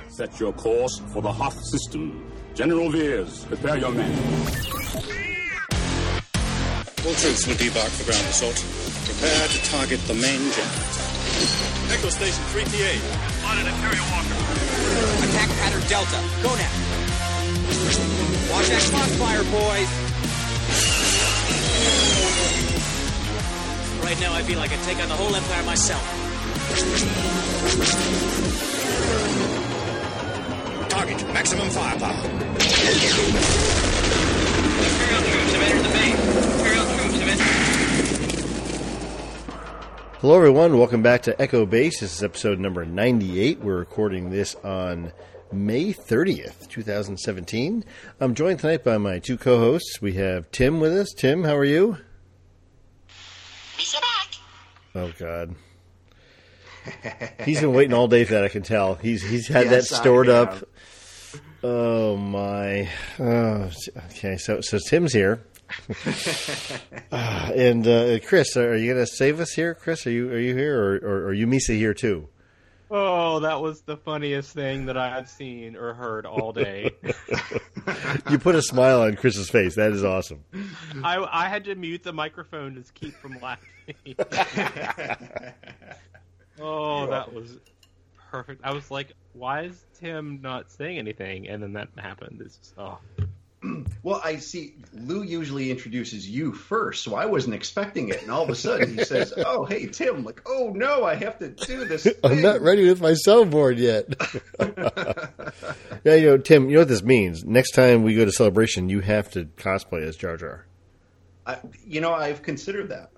Set your course for the Hoth system. General Veers, prepare your men. All troops will debark for ground assault. Prepare to target the main generator. Echo Station 3TA. On an Imperial Walker. Attack pattern Delta. Go now. Watch that crossfire, boys. Right now, I feel like I take on the whole Empire myself. Target maximum firepower. Imperial troops have entered the base. Imperial troops have entered. Hello, everyone. Welcome back to Echo Base. This is episode number 98. We're recording this on May 30th, 2017. I'm joined tonight by my two co-hosts. We have Tim with us. Tim, how are you? Oh, God. He's been waiting all day for that, I can tell. He's had that stored up. Oh, my. Oh, okay, so Tim's here. And Chris, are you going to save us here? Chris, are you here, or are you Misa here too? Oh, that was the funniest thing that I've seen or heard all day. You put a smile on Chris's face. That is awesome. I had to mute the microphone to keep from laughing. Oh, that was perfect. I was like, why is Tim not saying anything? And then that happened. It's just, oh. Well, I see Lou usually introduces you first, so I wasn't expecting it. And all of a sudden he says, oh, hey, Tim. Like, oh, no, I have to do this thing. I'm not ready with my soundboard yet. Yeah, Tim, you know what this means? Next time we go to Celebration, you have to cosplay as Jar Jar. I've considered that.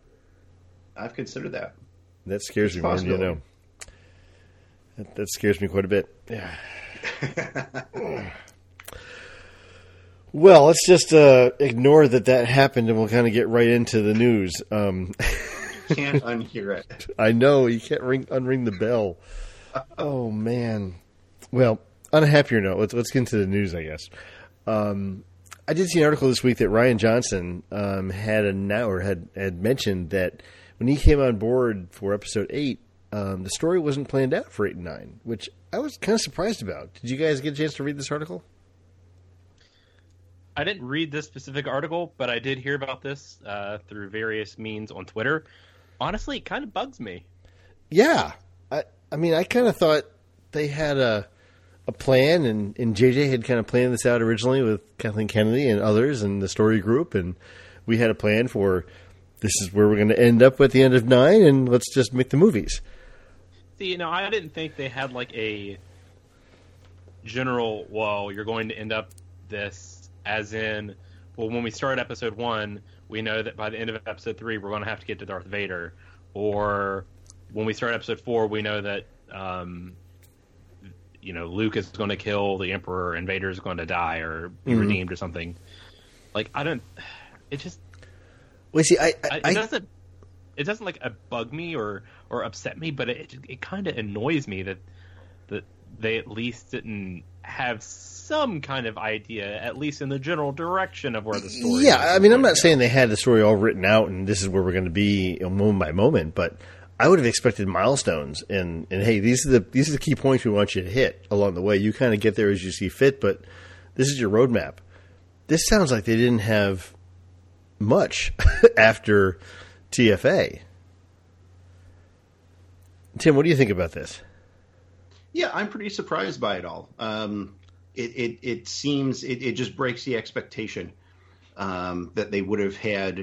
That scares me more than you know. That scares me quite a bit. Yeah. Well, let's just ignore that happened, and we'll kind of get right into the news. Can't unhear it. I know, you can't unring the bell. Oh, man. Well, on a happier note, let's get into the news, I guess. I did see an article this week that Rian Johnson had mentioned that when he came on board for episode 8, the story wasn't planned out for 8 and 9, which I was kind of surprised about. Did you guys get a chance to read this article? I didn't read this specific article, but I did hear about this through various means on Twitter. Honestly, it kind of bugs me. Yeah. I mean, I kind of thought they had a plan, and JJ had kind of planned this out originally with Kathleen Kennedy and others and the story group, and we had a plan for this is where we're going to end up at the end of 9, and let's just make the movies. See, I didn't think they had like a general, well, you're going to end up this, as in, well, when we start episode 1, we know that by the end of episode 3, we're going to have to get to Darth Vader. Or when we start episode 4, we know that, Luke is going to kill the Emperor and Vader is going to die or be redeemed or something. Like, it just... Well, see, it doesn't like bug me or upset me, but it kind of annoys me that they at least didn't have some kind of idea, at least in the general direction of where the story. Yeah, I mean, I'm not saying they had the story all written out and this is where we're going to be moment by moment, but I would have expected milestones and hey, these are the key points we want you to hit along the way. You kind of get there as you see fit, but this is your roadmap. This sounds like they didn't have much after TFA. Tim, what do you think about this? Yeah, I'm pretty surprised by it all. It seems it just breaks the expectation that they would have had.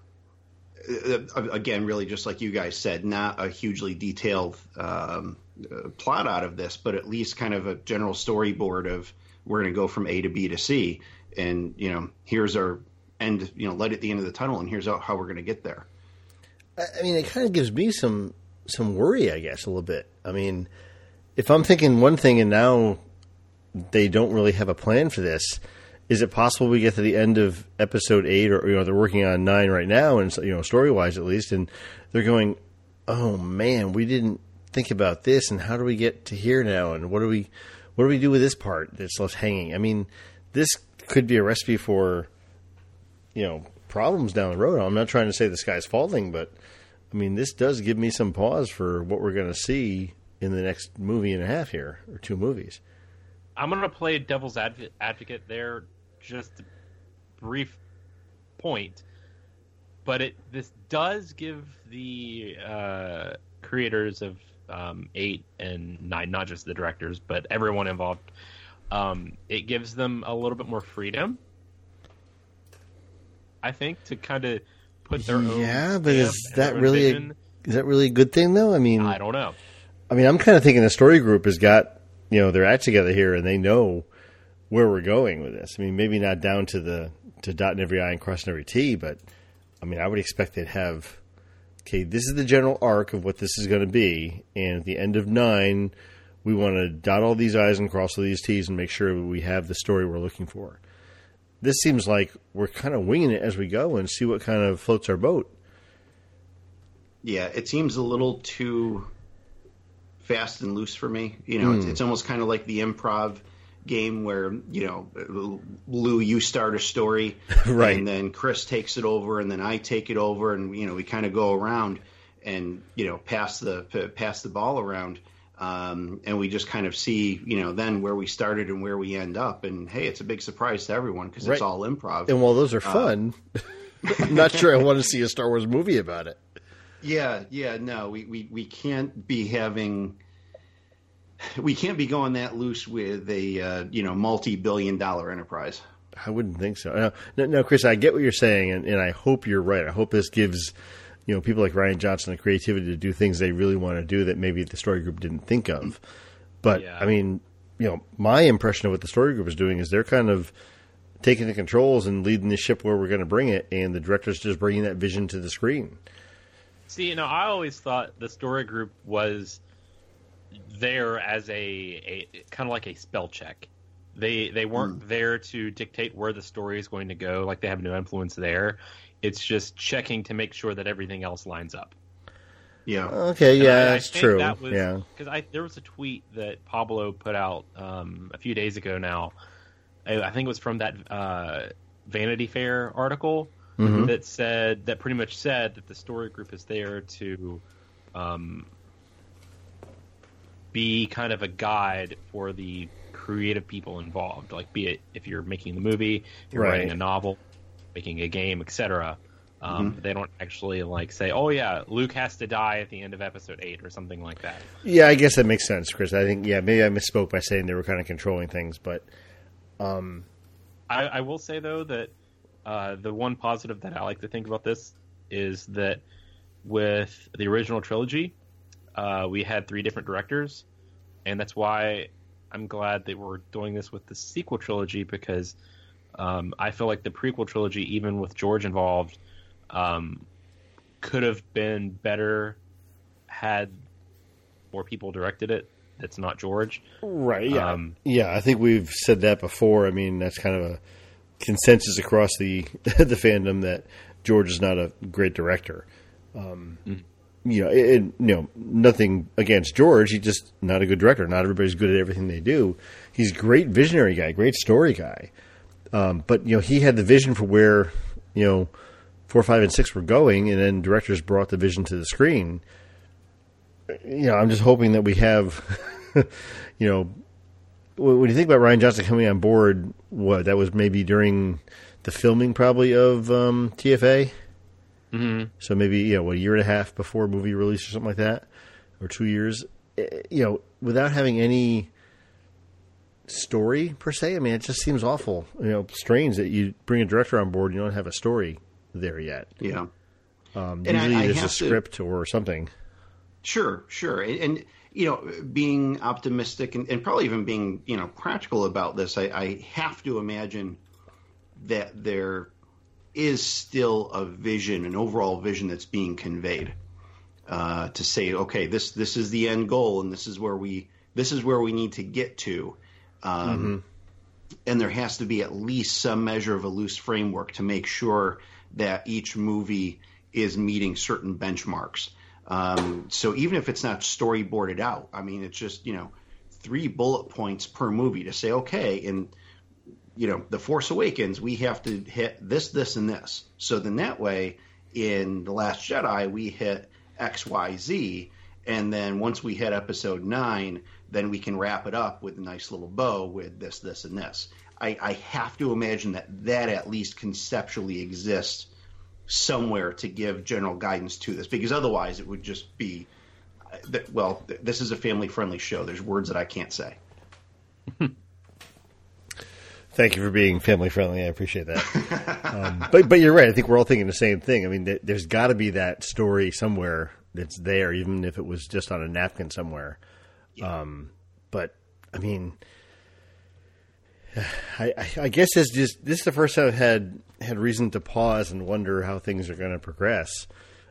Again, really, just like you guys said, not a hugely detailed plot out of this, but at least kind of a general storyboard of we're going to go from A to B to C, and here's our end. Light at the end of the tunnel, and here's how we're going to get there. I mean, it kind of gives me some worry, I guess, a little bit. I mean, if I'm thinking one thing and now they don't really have a plan for this, is it possible we get to the end of episode 8 or, they're working on 9 right now and, story-wise at least, and they're going, oh man, we didn't think about this and how do we get to here now and what do we do with this part that's left hanging? I mean, this could be a recipe for, problems down the road. I'm not trying to say the sky's falling, but I mean, this does give me some pause for what we're going to see in the next movie and a half here, or 2 movies. I'm going to play devil's advocate there, just a brief point. But this does give the creators of 8 and 9, not just the directors, but everyone involved, it gives them a little bit more freedom, I think, to kind of put their own. Yeah, but is that really a good thing, though? I mean, I don't know. I mean, I'm kind of thinking the story group has got, their act together here, and they know where we're going with this. I mean, maybe not down to dotting every I and crossing every T, but I mean, I would expect they'd have, okay, this is the general arc of what this is going to be, and at the end of 9, we want to dot all these I's and cross all these T's and make sure we have the story we're looking for. This seems like we're kind of winging it as we go and see what kind of floats our boat. Yeah, it seems a little too fast and loose for me. It's almost kind of like the improv game where, Lou, you start a story, right, and then Chris takes it over, and then I take it over, and we kind of go around and pass the ball around, and we just kind of see then where we started and where we end up, and hey, it's a big surprise to everyone because it's all improv. And while those are fun, I'm not sure I want to see a Star Wars movie about it. Yeah, no, we can't be having. We can't be going that loose with a multi-billion-dollar enterprise. I wouldn't think so. No, Chris, I get what you're saying, and I hope you're right. I hope this gives people like Rian Johnson the creativity to do things they really want to do that maybe the story group didn't think of. But yeah. I mean, my impression of what the story group is doing is they're kind of taking the controls and leading the ship where we're going to bring it, and the director's just bringing that vision to the screen. See, I always thought the story group was there as a kind of like a spell check. They weren't there to dictate where the story is going to go, like they have no influence there. It's just checking to make sure that everything else lines up. Yeah. Okay. Yeah, that's true. Yeah. Because there was a tweet that Pablo put out a few days ago now. I think it was from that Vanity Fair article that pretty much said that the story group is there to be kind of a guide for the creative people involved. Like, be it if you're making the movie, if you're writing a novel, making a game, etc. They don't actually say, "Oh yeah, Luke has to die at the end of Episode 8" or something like that. Yeah, I guess that makes sense, Chris. I think maybe I misspoke by saying they were kind of controlling things, but I will say though that the one positive that I like to think about this is that with the original trilogy, we had 3 different directors, and that's why I'm glad that we're doing this with the sequel trilogy, because I feel like the prequel trilogy, even with George involved, could have been better had more people directed it. That's not George. Right, yeah. I think we've said that before. I mean, that's kind of a consensus across the fandom that George is not a great director. Nothing against George. He's just not a good director. Not everybody's good at everything they do. He's a great visionary guy, great story guy. But he had the vision for where 4, 5, and 6 were going, and then directors brought the vision to the screen. I'm just hoping that we have, when you think about Rian Johnson coming on board, that was maybe during the filming probably of TFA. Mm-hmm. So maybe, a year and a half before movie release or something like that, or 2 years, without having any story per se. I mean, it just seems awful, strange that you bring a director on board and you don't have a story there yet. Yeah. Usually there's a script or something. Sure. And being optimistic and probably even being, practical about this, I have to imagine that there is still a vision, an overall vision that's being conveyed, to say, okay, this is the end goal, and this is where we need to get to. And there has to be at least some measure of a loose framework to make sure that each movie is meeting certain benchmarks. So even if it's not storyboarded out, I mean, it's just, 3 bullet points per movie to say, okay, in, The Force Awakens, we have to hit this, this, and this. So then that way, in The Last Jedi, we hit X, Y, Z. And then once we hit episode 9, then we can wrap it up with a nice little bow with this, this, and this. I have to imagine that at least conceptually exists somewhere to give general guidance to this, because otherwise it would just be, well, this is a family-friendly show. There's words that I can't say. Thank you for being family-friendly. I appreciate that. But you're right. I think we're all thinking the same thing. I mean, there's got to be that story somewhere that's there, even if it was just on a napkin somewhere. Yeah. But, I mean, I guess this is the first time I've had reason to pause and wonder how things are going to progress.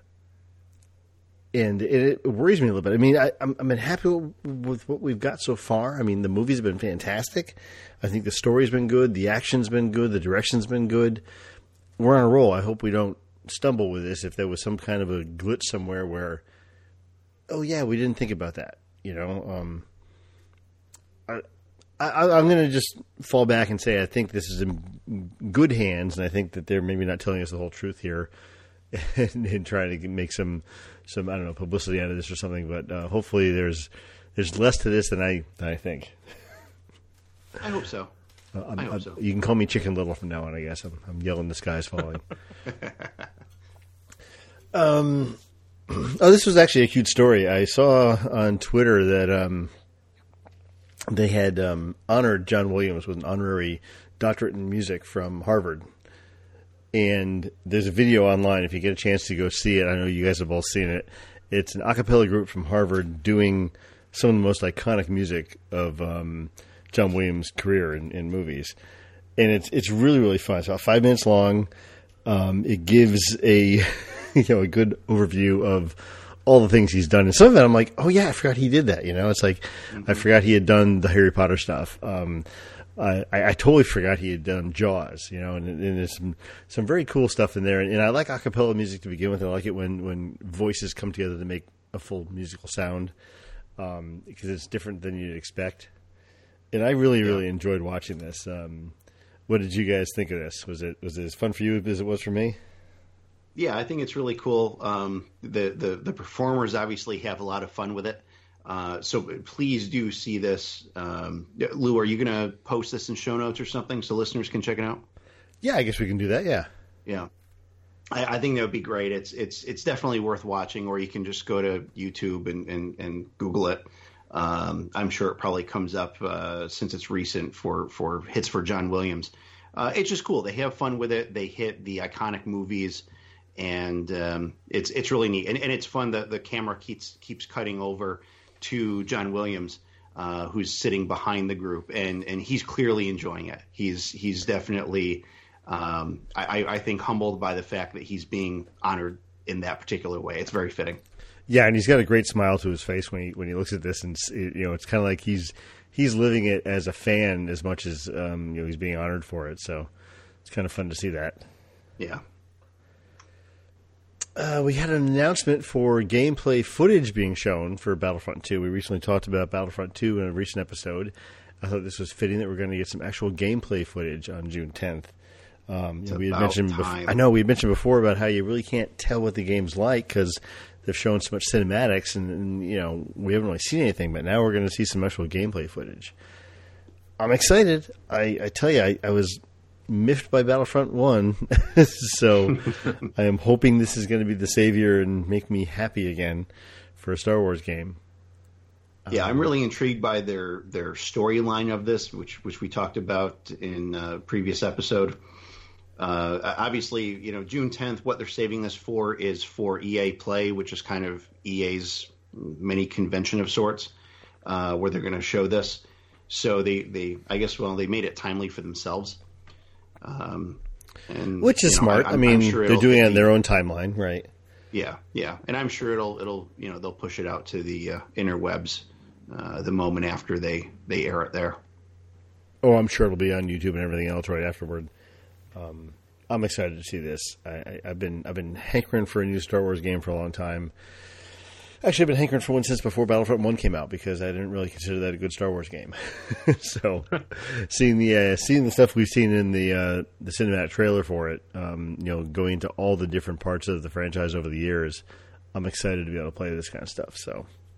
And it worries me a little bit. I mean, I've been happy with what we've got so far. I mean, the movies have been fantastic. I think the story's been good. The action's been good. The direction's been good. We're on a roll. I hope we don't stumble with this if there was some kind of a glitch somewhere where, oh, yeah, we didn't think about that. You know, I'm going to just fall back and say I think this is in good hands, and I think that they're maybe not telling us the whole truth here and trying to make some I don't know, publicity out of this or something. But hopefully there's less to this than I think. I hope so. I hope so. You can call me Chicken Little from now on, I guess. I'm yelling the sky's falling. This was actually a cute story. I saw on Twitter that they had honored John Williams with an honorary doctorate in music from Harvard. And there's a video online if you get a chance to go see it. I know you guys have both seen it. It's an a cappella group from Harvard doing some of the most iconic music of John Williams' career in movies. And it's really, really fun. It's about 5 minutes long. It gives a a good overview of all the things he's done. And some of it I'm like, oh yeah, I forgot he did that. You know, it's like I forgot he had done the Harry Potter stuff. I totally forgot he had done Jaws, you know, and there's some very cool stuff in there. And I like a cappella music to begin with. I like it when voices come together to make a full musical sound, because it's different than you'd expect. And I really enjoyed watching this. What did you guys think of this? Was it as fun for you as it was for me? Yeah, I think it's really cool. The performers obviously have a lot of fun with it. So please do see this. Lou, are you going to post this in show notes or something so listeners can check it out? Yeah, I guess we can do that. Yeah. Yeah. I think that would be great. It's definitely worth watching, or you can just go to YouTube and Google it. I'm sure it probably comes up since it's recent for hits for John Williams. It's just cool. They have fun with it. They hit the iconic movies, and it's really neat. And it's fun that the camera keeps cutting over to John Williams, who's sitting behind the group, and he's clearly enjoying it. He's definitely, I think, humbled by the fact that he's being honored in that particular way. It's very fitting. Yeah, and he's got a great smile to his face when he looks at this, and it's kind of like he's living it as a fan as much as he's being honored for it. So it's kind of fun to see that. Yeah. We had an announcement for gameplay footage being shown for Battlefront 2. We recently talked about Battlefront 2 in a recent episode. I thought this was fitting that we're going to get some actual gameplay footage on June 10th. We had mentioned we had mentioned before about how you really can't tell what the game's like because they've shown so much cinematics, and we haven't really seen anything. But now we're going to see some actual gameplay footage. I'm excited. I tell you, I was miffed by Battlefront 1, so I am hoping this is going to be the savior and make me happy again for a Star Wars game. Yeah, I'm really intrigued by their storyline of this, which we talked about in a previous episode. Obviously, June 10th, what they're saving this for is for EA Play, which is kind of EA's mini convention of sorts, where they're going to show this. So they made it timely for themselves. Which is smart. I'm sure they're doing it on their own timeline, right? Yeah, and I'm sure it'll they'll push it out to the interwebs the moment after they air it there. Oh, I'm sure it'll be on YouTube and everything else right afterward. I'm excited to see this. I've been hankering for a new Star Wars game for a long time. Actually, I've been hankering for one since before Battlefront 1 came out because I didn't really consider that a good Star Wars game. So, seeing the stuff we've seen in the cinematic trailer for it, going into all the different parts of the franchise over the years, I'm excited to be able to play this kind of stuff. So,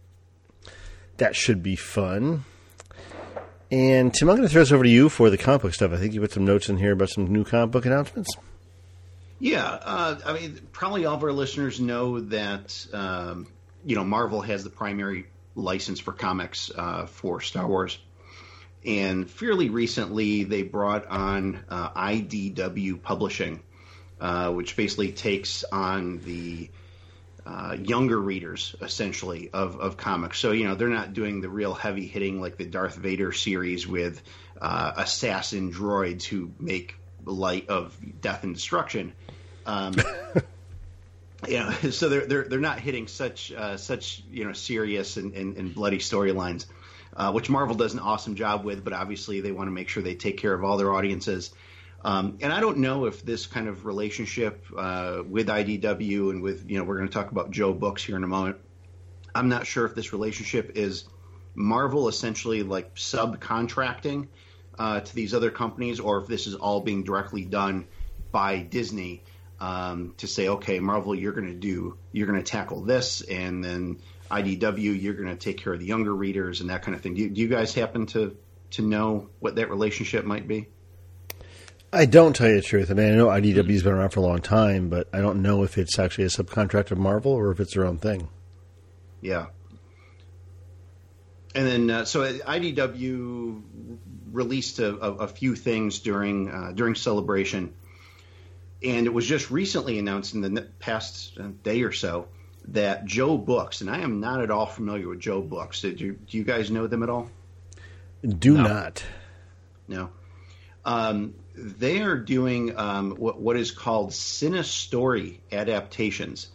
that should be fun. And Tim, I'm going to throw this over to you for the comic book stuff. I think you put some notes in here about some new comic book announcements. Yeah, I mean, probably all of our listeners know that Marvel has the primary license for comics for Star Wars, and fairly recently they brought on IDW Publishing, which basically takes on the younger readers, essentially, of comics. So, they're not doing the real heavy hitting like the Darth Vader series with assassin droids who make light of death and destruction. So they're not hitting such serious and bloody storylines, which Marvel does an awesome job with. But obviously, they want to make sure they take care of all their audiences. And I don't know if this kind of relationship with IDW and with, we're going to talk about Joe Books here in a moment. I'm not sure if this relationship is Marvel essentially like subcontracting to these other companies, or if this is all being directly done by Disney to say, okay, Marvel, you're going to tackle this, and then IDW, you're going to take care of the younger readers and that kind of thing. Do you guys happen to know what that relationship might be? I don't, tell you the truth. I mean, I know IDW's been around for a long time, but I don't know if it's actually a subcontract of Marvel or if it's their own thing. Yeah. And then, so IDW released a few things during Celebration, and it was just recently announced in the past day or so that Joe Books, and I am not at all familiar with Joe Books. Do you guys know them at all? Do not. No. They are doing what is called Cinestory adaptations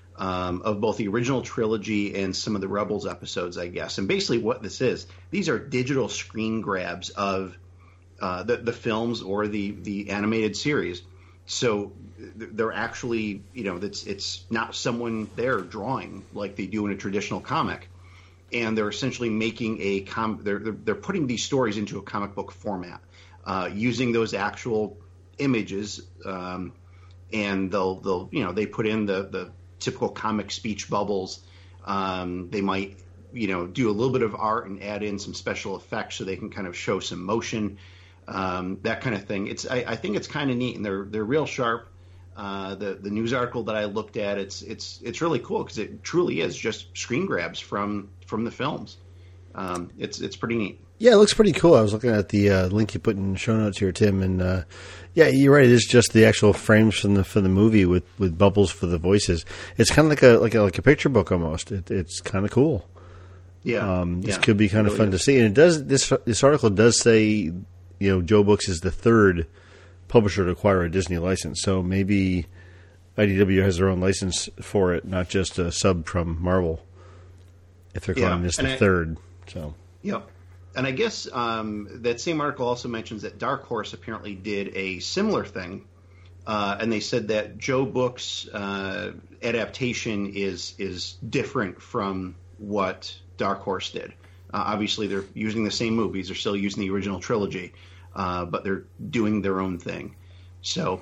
of both the original trilogy and some of the Rebels episodes, I guess. And basically what this is, these are digital screen grabs of the films or the animated series. So they're actually, it's not someone there drawing like they do in a traditional comic. And they're essentially making they're putting these stories into a comic book format. Using those actual images, and they'll they put in the typical comic speech bubbles. They might do a little bit of art and add in some special effects so they can kind of show some motion, that kind of thing. I think it's kind of neat, and they're real sharp. The news article that I looked at, it's really cool because it truly is just screen grabs from the films. It's pretty neat. Yeah, it looks pretty cool. I was looking at the link you put in the show notes here, Tim, and yeah, you're right. It is just the actual frames from the movie with bubbles for the voices. It's kind of like a picture book almost. It's kind of cool. Yeah, this could be kind of fun to see. And it does. This article does say, Joe Books is the third publisher to acquire a Disney license. So maybe IDW has their own license for it, not just a sub from Marvel. If they're calling this the third, so yep. And I guess that same article also mentions that Dark Horse apparently did a similar thing, and they said that Joe Books' adaptation is different from what Dark Horse did. Obviously, they're using the same movies; they're still using the original trilogy, but they're doing their own thing. So,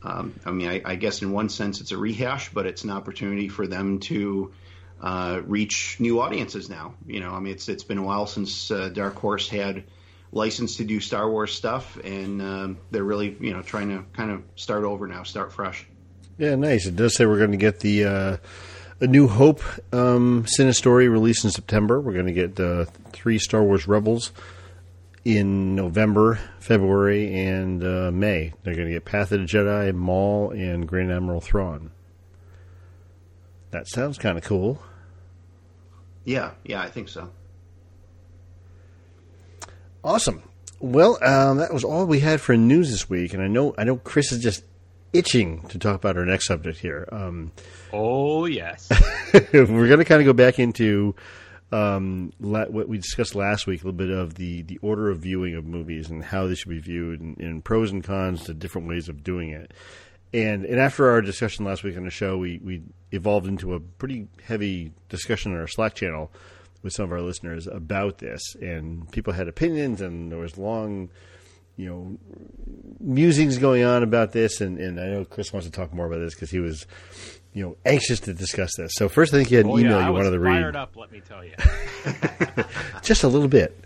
I guess in one sense it's a rehash, but it's an opportunity for them to reach new audiences now. It's been a while since Dark Horse had license to do Star Wars stuff, and they're really trying to kind of start over now, start fresh. Yeah, nice. It does say we're going to get the A New Hope Cinestory released in September. We're going to get 3 Star Wars Rebels in November, February, and May. They're going to get Path of the Jedi, Maul, and Grand Admiral Thrawn. That sounds kind of cool. Yeah, I think so. Awesome. Well, that was all we had for news this week, and I know Chris is just itching to talk about our next subject here. Oh yes, we're going to kind of go back into what we discussed last week, a little bit of the order of viewing of movies and how they should be viewed, and pros and cons to different ways of doing it. And after our discussion last week on the show, we evolved into a pretty heavy discussion on our Slack channel with some of our listeners about this. And people had opinions, and there was long, musings going on about this. And I know Chris wants to talk more about this because he was anxious to discuss this. So first, I think you had an email you wanted to read. Fired up, let me tell you. Just a little bit.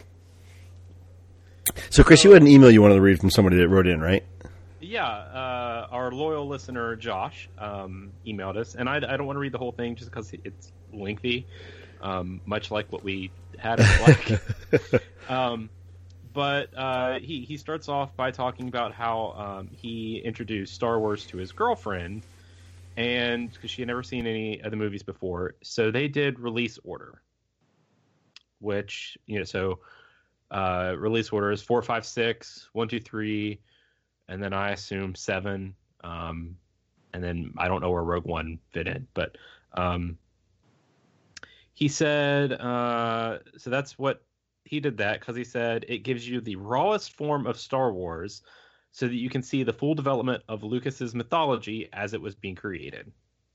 So, Chris, you had an email you wanted to read from somebody that wrote in, right? Yeah, our loyal listener Josh emailed us, and I don't want to read the whole thing just because it's lengthy, much like what we had it like. But he starts off by talking about how he introduced Star Wars to his girlfriend, and because she had never seen any of the movies before, so they did release order, which release order is 4, 5, 6, 1, 2, 3, and then I assume 7, and then I don't know where Rogue One fit in, but he said so that's what he did that because he said it gives you the rawest form of Star Wars so that you can see the full development of Lucas's mythology as it was being created.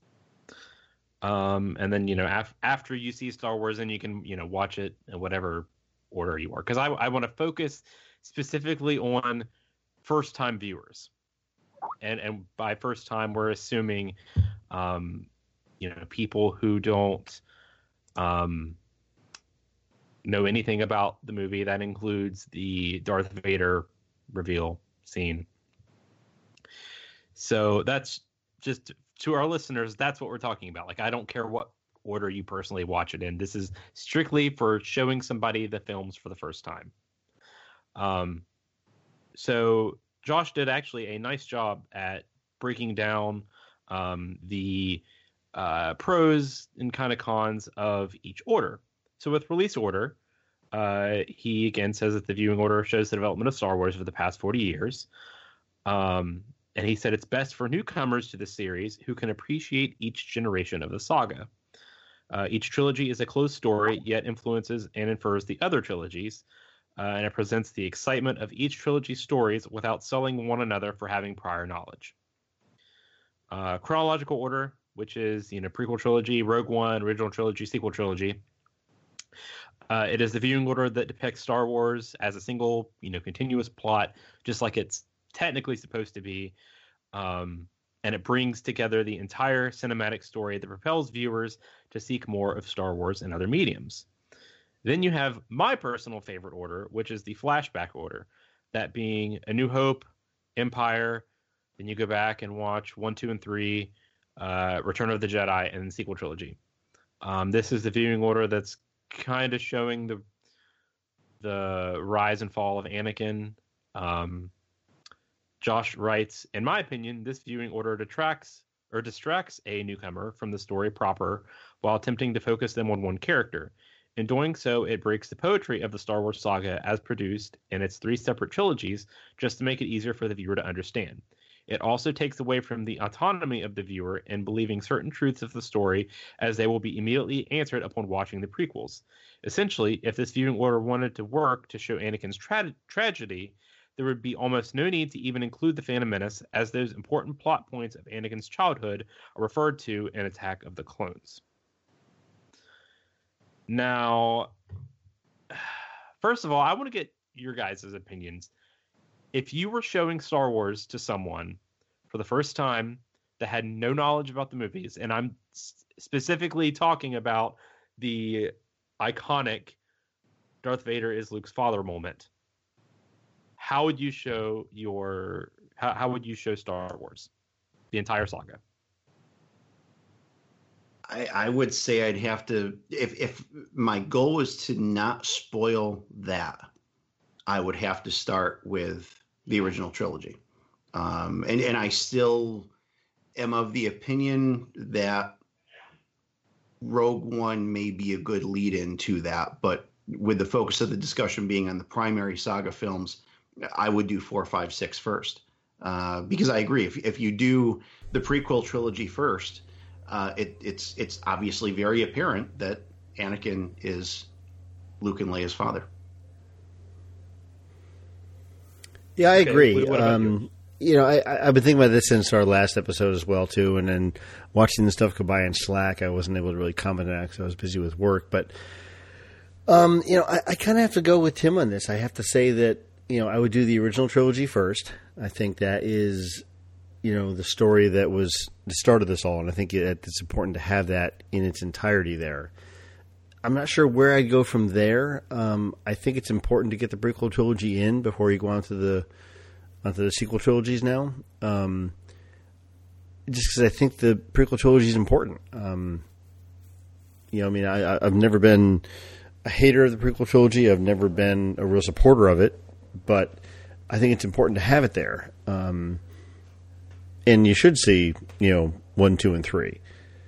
And then, after you see Star Wars, then you can, watch it in whatever order you are. Because I want to focus specifically on first-time viewers. And by first time, we're assuming, people who don't know anything about the movie. That includes the Darth Vader reveal scene. So that's just, to our listeners, that's what we're talking about. Like, I don't care what order you personally watch it in. This is strictly for showing somebody the films for the first time. So Josh did actually a nice job at breaking down the pros and kind of cons of each order. So with release order, he again says that the viewing order shows the development of Star Wars for the past 40 years. And he said it's best for newcomers to the series who can appreciate each generation of the saga. Each trilogy is a closed story, yet influences and infers the other trilogies, and it presents the excitement of each trilogy's stories without selling one another for having prior knowledge. Chronological order, which is prequel trilogy, Rogue One, original trilogy, sequel trilogy. It is the viewing order that depicts Star Wars as a single, continuous plot, just like it's technically supposed to be. And it brings together the entire cinematic story that propels viewers to seek more of Star Wars and other mediums. Then you have my personal favorite order, which is the flashback order, that being A New Hope, Empire, then you go back and watch 1, 2, and 3, Return of the Jedi, and sequel trilogy. This is the viewing order that's kind of showing the rise and fall of Anakin. Josh writes, in my opinion, this viewing order distracts a newcomer from the story proper while attempting to focus them on one character. In doing so, it breaks the poetry of the Star Wars saga as produced in its 3 separate trilogies just to make it easier for the viewer to understand. It also takes away from the autonomy of the viewer in believing certain truths of the story, as they will be immediately answered upon watching the prequels. Essentially, if this viewing order wanted to work to show Anakin's tragedy, there would be almost no need to even include the Phantom Menace, as those important plot points of Anakin's childhood are referred to in Attack of the Clones. Now, first of all, I want to get your guys' opinions. If you were showing Star Wars to someone for the first time that had no knowledge about the movies, and I'm specifically talking about the iconic Darth Vader is Luke's father moment, how would you show how would you show Star Wars, the entire saga? I would say I'd have to, if my goal was to not spoil that, I would have to start with the original trilogy. And I still am of the opinion that Rogue One may be a good lead-in to that, but with the focus of the discussion being on the primary saga films, I would do 4, 5, 6 first. Because I agree, if you do the prequel trilogy first, it's obviously very apparent that Anakin is Luke and Leia's father. Yeah, I agree. I've been thinking about this since our last episode as well, too, and then watching the stuff go by in Slack, I wasn't able to really comment on it because I was busy with work. But, I kind of have to go with Tim on this. I have to say that, I would do the original trilogy first. I think that is, the story that was the start of this all, and I think it's important to have that in its entirety there. I'm not sure where I'd go from there. I think it's important to get the prequel trilogy in before you go on to the sequel trilogies now. Just because I think the prequel trilogy is important. I've never been a hater of the prequel trilogy. I've never been a real supporter of it, but I think it's important to have it there. And you should see, 1, 2, and 3.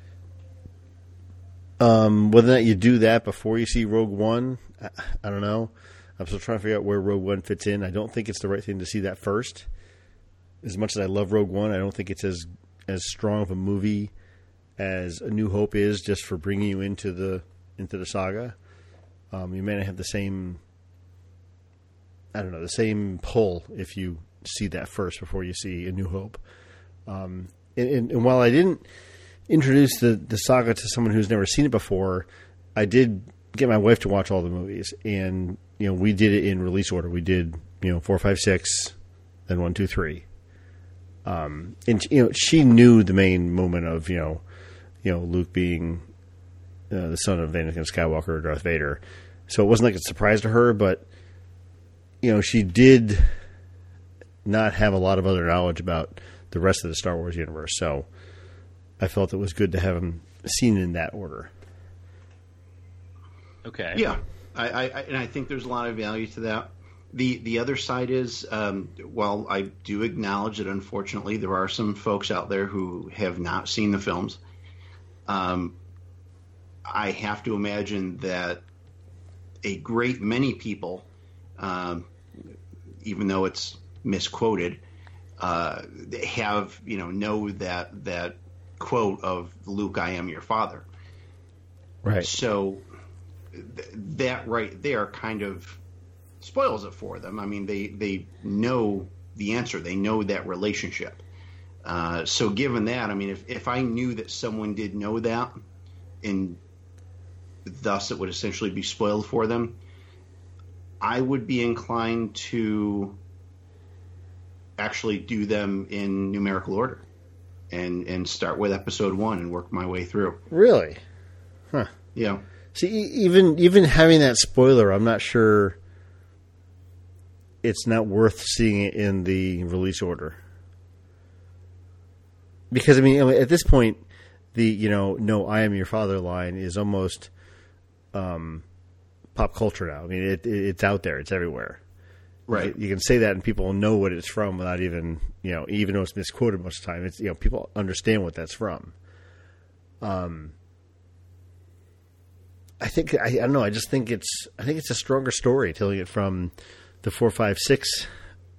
Whether or not you do that before you see Rogue One, I don't know. I'm still trying to figure out where Rogue One fits in. I don't think it's the right thing to see that first. As much as I love Rogue One, I don't think it's as strong of a movie as A New Hope is, just for bringing you into the saga. You may not have the same pull if you see that first before you see A New Hope. And while I didn't introduce the saga to someone who's never seen it before, I did get my wife to watch all the movies, and we did it in release order. We did 4, 5, 6, then 1, 2, 3. And she knew the main moment of Luke being the son of Anakin Skywalker or Darth Vader, so it wasn't like a surprise to her. But she did not have a lot of other knowledge about the rest of the Star Wars universe, so I felt it was good to have them seen in that order. Okay. Yeah, I think there's a lot of value to that. The other side is, while I do acknowledge that unfortunately there are some folks out there who have not seen the films, I have to imagine that a great many people, even though it's misquoted, have know that quote of Luke, "I am your father." Right. So that right there kind of spoils it for them. I mean, they know the answer. They know that relationship. So given that, I mean, if I knew that someone did know that, and thus it would essentially be spoiled for them, I would be inclined to actually do them in numerical order and start with episode 1 and work my way through. Really? Huh. Yeah. See, even having that spoiler, I'm not sure it's not worth seeing it in the release order. Because, I mean, at this point, the, "No, I am your father" line is almost pop culture now. I mean, it's out there. It's everywhere. Right. You can say that and people know what it's from without even, even though it's misquoted most of the time, it's, people understand what that's from. I don't know. I think it's a stronger story telling it from the 4, 5, 6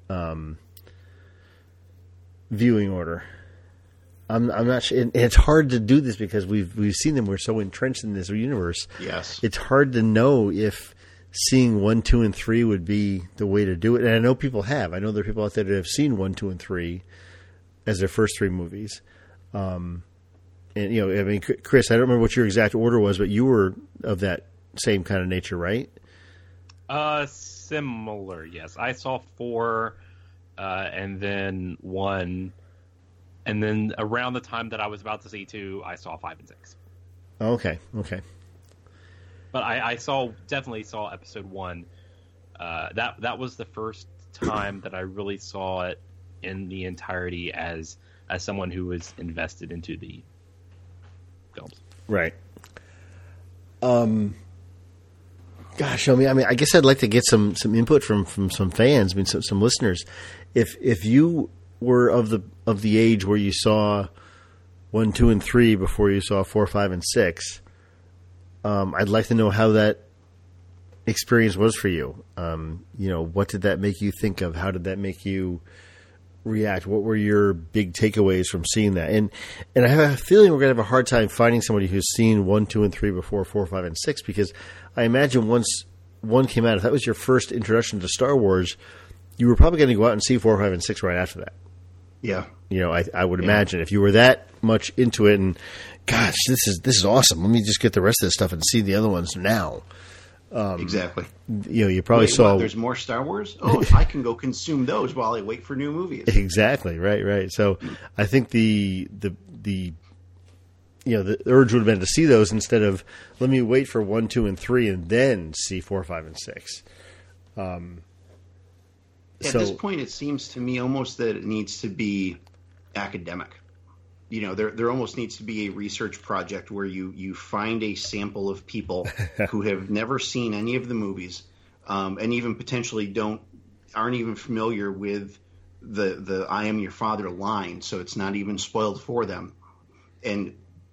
viewing order. I'm not sure. And it's hard to do this because we've seen them. We're so entrenched in this universe. Yes. It's hard to know if seeing 1, 2, and 3 would be the way to do it. And I know people have. I know there are people out there that have seen 1, 2, and 3 as their first 3 movies. And I mean, Chris, I don't remember what your exact order was, but you were of that same kind of nature, right? Similar, yes. I saw 4, and then 1, and then around the time that I was about to see 2, I saw 5 and 6. Okay. But I definitely saw episode 1. That was the first time that I really saw it in the entirety as someone who was invested into the films. Right. Gosh, I mean, I guess I'd like to get some input from some fans. I mean, some listeners. If you were of the age where you saw 1, 2, and 3 before you saw 4, 5, and 6, I'd like to know how that experience was for you. What did that make you think of? How did that make you react? What were your big takeaways from seeing that? And I have a feeling we're going to have a hard time finding somebody who's seen 1, 2, and 3 before 4, 5, and 6, because I imagine once 1 came out, if that was your first introduction to Star Wars, you were probably going to go out and see 4, 5, and 6 right after that. Yeah. I would imagine if you were that much into it and, gosh, this is awesome. Let me just get the rest of this stuff and see the other ones now. Exactly. You probably saw. There's more Star Wars. Oh, I can go consume those while I wait for new movies. Exactly. Right. So I think the urge would have been to see those instead of let me wait for 1, 2, and 3 and then see 4, 5, and 6. At this point, it seems to me almost that it needs to be academic. There almost needs to be a research project where you find a sample of people who have never seen any of the movies, and even potentially aren't even familiar with the "I am your father" line, so it's not even spoiled for them. And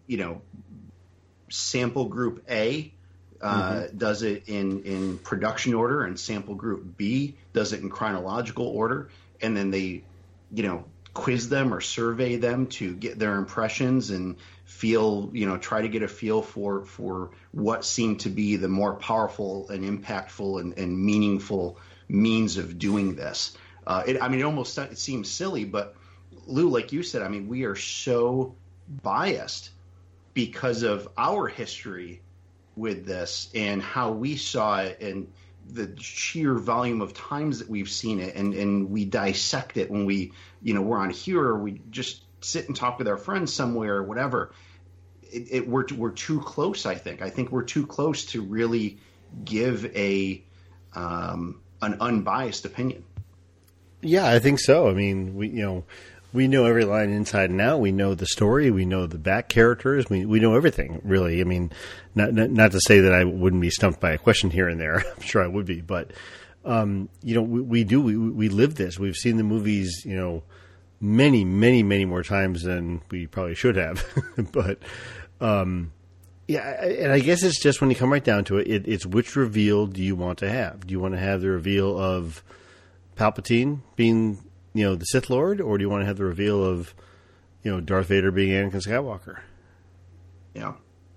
sample group A does it in production order, and sample group B does it in chronological order, and then they quiz them or survey them to get their impressions and try to get a feel for what seemed to be the more powerful and impactful and meaningful means of doing this. It seems silly, but Lou, like you said, we are so biased because of our history with this and how we saw it and the sheer volume of times that we've seen it, and we dissect it when we're on here, or we just sit and talk with our friends somewhere or whatever. We're too close. I think we're too close to really give an unbiased opinion. Yeah, I think so. We know every line inside and out. We know the story. We know the back characters. We know everything, really. Not to say that I wouldn't be stumped by a question here and there. I'm sure I would be. But, we do. We live this. We've seen the movies, many, many, many more times than we probably should have. But, and I guess it's just when you come right down to it, it's which reveal do you want to have? Do you want to have the reveal of Palpatine being the Sith Lord, or do you want to have the reveal of, Darth Vader being Anakin Skywalker? Yeah.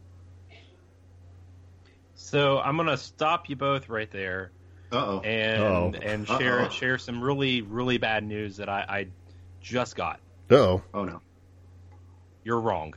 So I'm gonna stop you both right there. Uh-oh. And share some really, really bad news that I just got. Uh-oh. Oh no. You're wrong.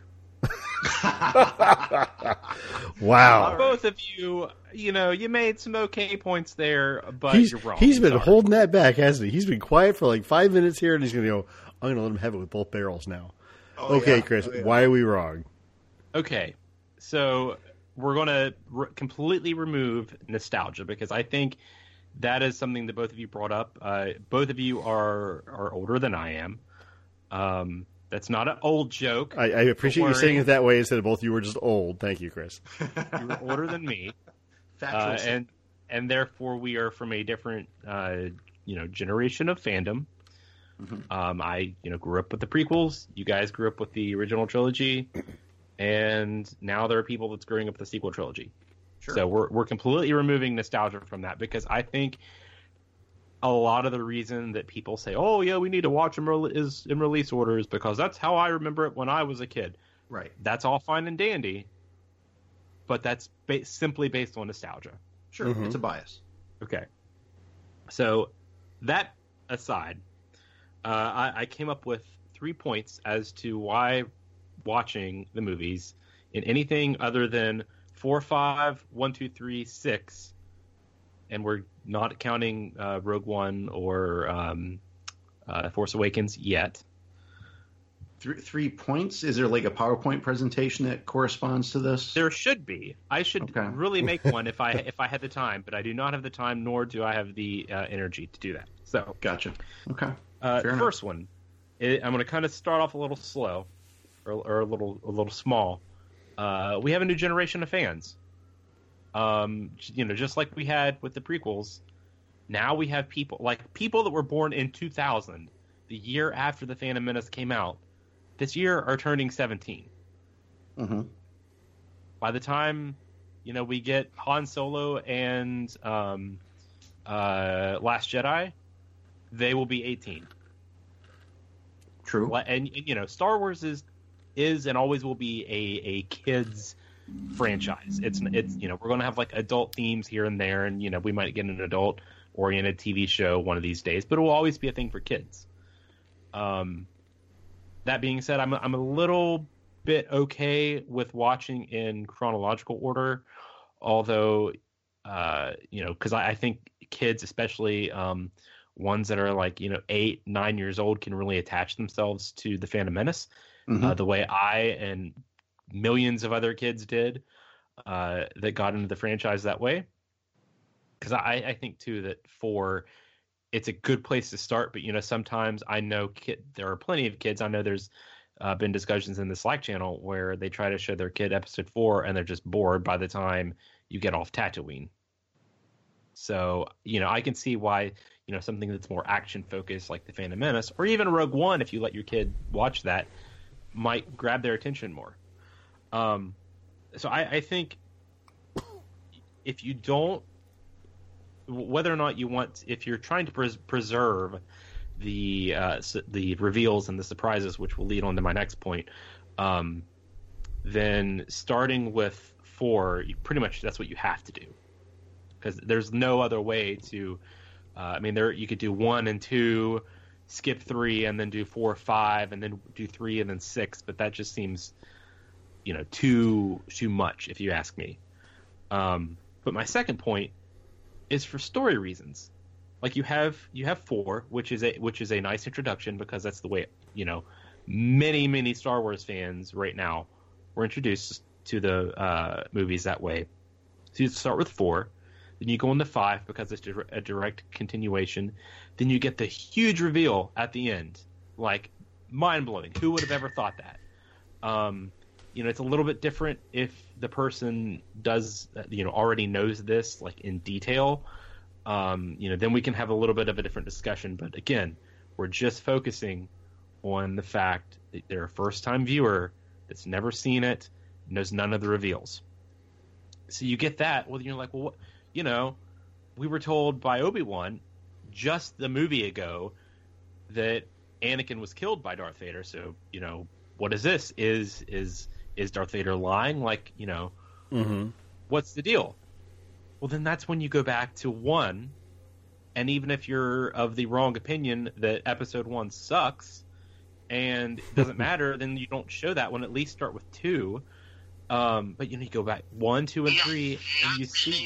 Wow. Both of you, you made some okay points there, but you're wrong. He's been holding that back, hasn't he? He's been quiet for like 5 minutes here, and he's going to go, I'm going to let him have it with both barrels now. Okay, Chris, why are we wrong? Okay, so we're going to completely remove nostalgia, because I think that is something that both of you brought up. Both of you are older than I am. That's not an old joke. I appreciate you saying it that way instead of both of you were just old. Thank you, Chris. You were older than me. And therefore we are from a different, generation of fandom. Mm-hmm. I, grew up with the prequels. You guys grew up with the original trilogy. And now there are people that's growing up with the sequel trilogy. Sure. So we're completely removing nostalgia from that, because I think a lot of the reason that people say, "Oh yeah, we need to watch them is in release orders," because that's how I remember it when I was a kid. Right. That's all fine and dandy, but that's simply based on nostalgia. Sure, mm-hmm. It's a bias. Okay. So that aside, I came up with 3 points as to why watching the movies in anything other than 4, 5, 1, 2, 3, 6, and we're not counting Rogue One or Force Awakens yet. 3 points? Is there like a PowerPoint presentation that corresponds to this? There should be. I should really make one if I had the time, but I do not have the time, nor do I have the energy to do that. So gotcha. Okay. First one, I'm going to kind of start off a little slow, or a little small. We have a new generation of fans. Just like we had with the prequels, now we have people that were born in 2000, the year after the Phantom Menace came out, this year are turning 17. Mm-hmm. By the time, we get Han Solo and Last Jedi, they will be 18. True. And Star Wars is and always will be a kids franchise. It's we're going to have like adult themes here and there, and we might get an adult oriented TV show one of these days, but it will always be a thing for kids. That being said, I'm a little bit okay with watching in chronological order, although because I think kids, especially ones that are like 8, 9 years old, can really attach themselves to the Phantom Menace the way I and millions of other kids did that got into the franchise that way. Because I think too that 4, it's a good place to start, but sometimes I know there are plenty of kids. I know there's been discussions in the Slack channel where they try to show their kid episode 4 and they're just bored by the time you get off Tatooine. So I can see why something that's more action focused like the Phantom Menace or even Rogue One, if you let your kid watch that, might grab their attention more. So I think if you don't, whether or not you want, if you're trying to preserve the reveals and the surprises, which will lead on to my next point, then starting with 4, pretty much that's what you have to do, because there's no other way to. You could do 1 and 2, skip 3, and then do 4, 5, and then do 3, and then 6. But that just seems, too much, if you ask me. But my second point is for story reasons. Like you have 4, which is a nice introduction, because that's the way many Star Wars fans right now were introduced to the movies that way. So you start with 4. Then you go into 5 because it's a direct continuation. Then you get the huge reveal at the end, like mind-blowing. Who would have ever thought that? It's a little bit different if the person does, already knows this, like in detail. Then we can have a little bit of a different discussion. But again, we're just focusing on the fact that they're a first-time viewer that's never seen it, knows none of the reveals. So you get that. Well, you're like, well, what? We were told by Obi-Wan just the movie ago that Anakin was killed by Darth Vader. So, what is this? Is Darth Vader lying? Like, what's the deal? Well, then that's when you go back to 1. And even if you're of the wrong opinion that episode 1 sucks and it doesn't matter, then you don't show that one. At least start with 2. But you go back 1, 2, and 3 and you see...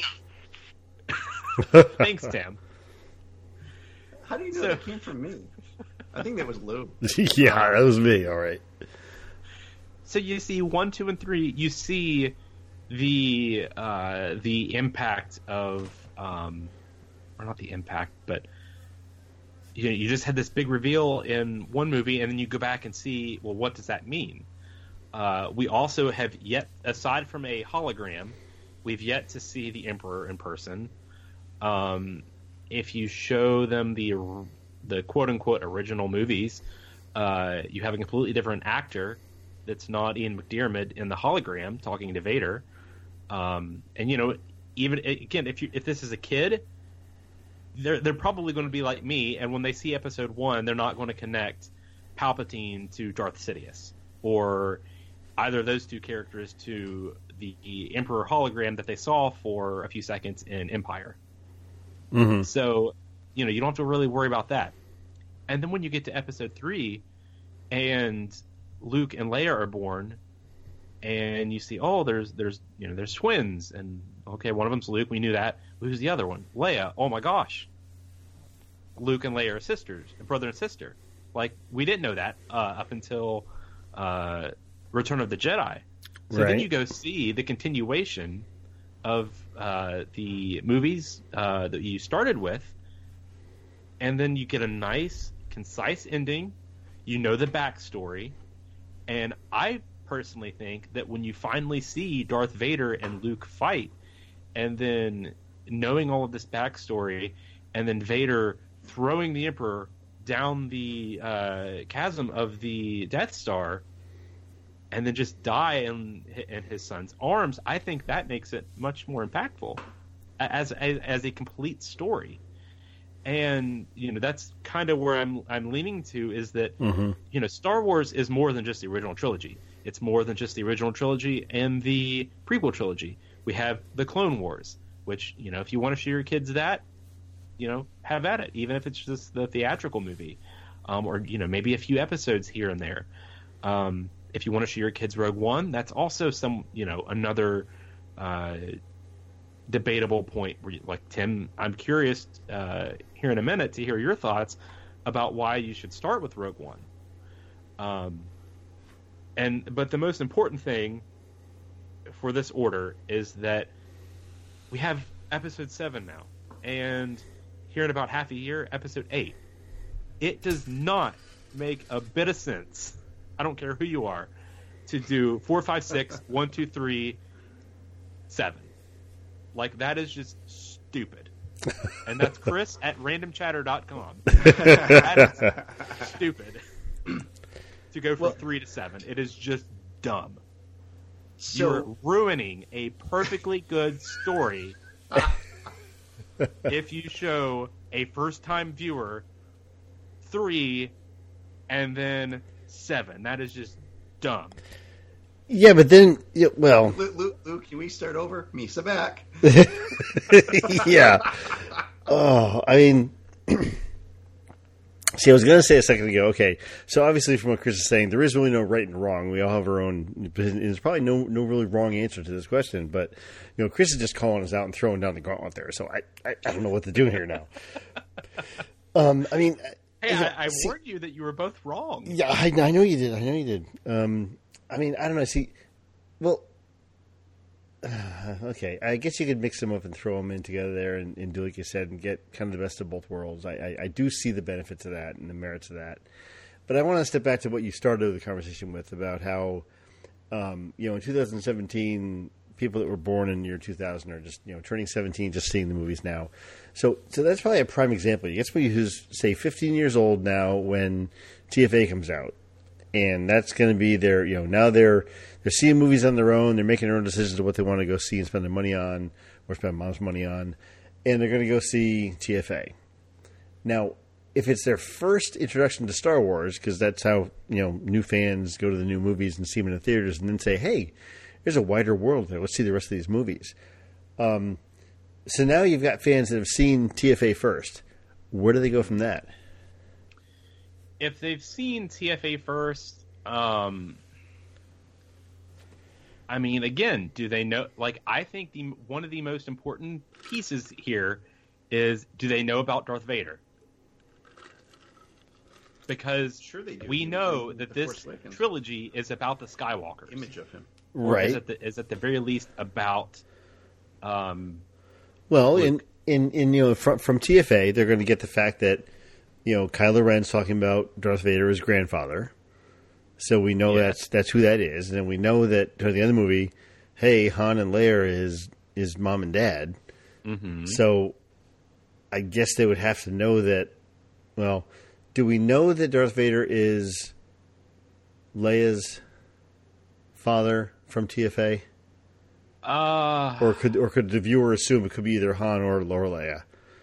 Thanks, Tam. How do you know that came from me? I think that was Lou. Yeah, that was me. All right. So you see 1, 2, and 3. You see the impact of, or not the impact, but you just had this big reveal in one movie, and then you go back and see, well, what does that mean? We also have yet, aside from a hologram, we've yet to see the Emperor in person. If you show them the quote-unquote original movies, you have a completely different actor that's not Ian McDiarmid in the hologram talking to Vader. And even again, if this is a kid, they're probably going to be like me, and when they see episode 1, they're not going to connect Palpatine to Darth Sidious, or either of those two characters to the Emperor hologram that they saw for a few seconds in Empire. Mm-hmm. So, you don't have to really worry about that. And then when you get to episode 3 and Luke and Leia are born, and you see, oh, there's twins, and okay, one of them's Luke, we knew that. Who's the other one? Leia. Oh my gosh. Luke and Leia are sisters, brother and sister. Like, we didn't know that up until Return of the Jedi. So then you go see the continuation of the movies that you started with, and then you get a nice, concise ending. You know the backstory, and I personally think that when you finally see Darth Vader and Luke fight, and then knowing all of this backstory, and then Vader throwing the Emperor down the chasm of the Death Star, and then just die in his son's arms, I think that makes it much more impactful as a complete story. And that's kind of where I'm leaning to, is that Star Wars is more than just the original trilogy. It's more than just the original trilogy and the prequel trilogy. We have the Clone Wars, which if you want to show your kids that, have at it, even if it's just the theatrical movie, or maybe a few episodes here and there. If you want to show your kids Rogue One, that's also some another debatable point where, like, Tim, I'm curious here in a minute to hear your thoughts about why you should start with Rogue One. But the most important thing for this order is that we have Episode 7 now, and here in about half a year, Episode 8. It does not make a bit of sense, I don't care who you are, to do 4, 5, 6, 1, 2, 3, 7. Like, that is just stupid. And that's Chris at randomchatter.com. That is stupid. To go from 3 to 7. It is just dumb. So, you're ruining a perfectly good story if you show a first-time viewer 3 and then 7. That is just dumb. Yeah, but then, well... Luke, can we start over? Misa back. Yeah. Oh, I mean... See, I was going to say a second ago, okay, so obviously from what Chris is saying, there is really no right and wrong. We all have our own... There's probably no really wrong answer to this question, but, Chris is just calling us out and throwing down the gauntlet there, so I don't know what to do here now. I mean... Hey, I warned you that you were both wrong. Yeah, I know you did. I mean, I don't know. See, well, okay. I guess you could mix them up and throw them in together there and do like you said and get kind of the best of both worlds. I do see the benefits of that and the merits of that. But I want to step back to what you started the conversation with about how, in 2017, people that were born in the year 2000 are just, turning 17, just seeing the movies now. So that's probably a prime example. You get somebody who's, say, 15 years old now when TFA comes out. And that's going to be their, now they're seeing movies on their own. They're making their own decisions of what they want to go see and spend their money on or spend mom's money on. And they're going to go see TFA. Now, if it's their first introduction to Star Wars, because that's how, new fans go to the new movies and see them in the theaters and then say, hey, there's a wider world there. Let's see the rest of these movies. So now you've got fans that have seen TFA first. Where do they go from that? If they've seen TFA first, I mean, again, do they know? Like, I think one of the most important pieces here is, do they know about Darth Vader? Because sure they do. We know that this trilogy is about the Skywalkers. Image of him. Right. Is at the very least about... Well, from TFA, they're going to get the fact that, Kylo Ren's talking about Darth Vader as grandfather. So we know that's who that is. And then we know that toward the end of the movie, hey, Han and Leia is mom and dad. Mm-hmm. So I guess they would have to know that, well, do we know that Darth Vader is Leia's father from TFA? Or could the viewer assume it could be either Han or Leia?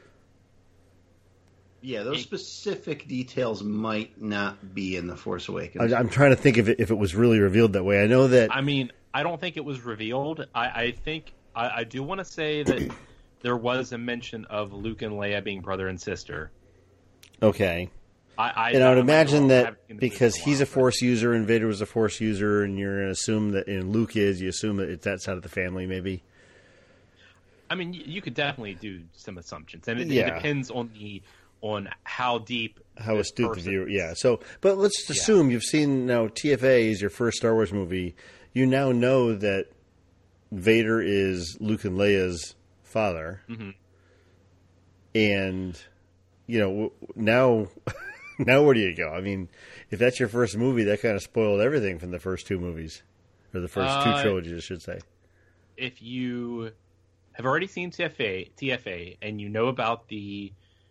Yeah, those specific details might not be in The Force Awakens. I'm trying to think if it was really revealed that way. I know that... I mean, I don't think it was revealed. I think... I do want to say that there was a mention of Luke and Leia being brother and sister. Okay. And I would imagine that because he's a Force user and Vader was a Force user, and you're going to assume that, and Luke is, you assume that it's that side of the family, maybe. I mean, you could definitely do some assumptions, and it depends on how deep, how astute the viewer. Yeah. So, but let's just assume you've seen now TFA is your first Star Wars movie. You now know that Vader is Luke and Leia's father, and now. Now where do you go? I mean, if that's your first movie, that kind of spoiled everything from the first two movies. Or the first two trilogies, I should say. If you have already seen TFA and you know about the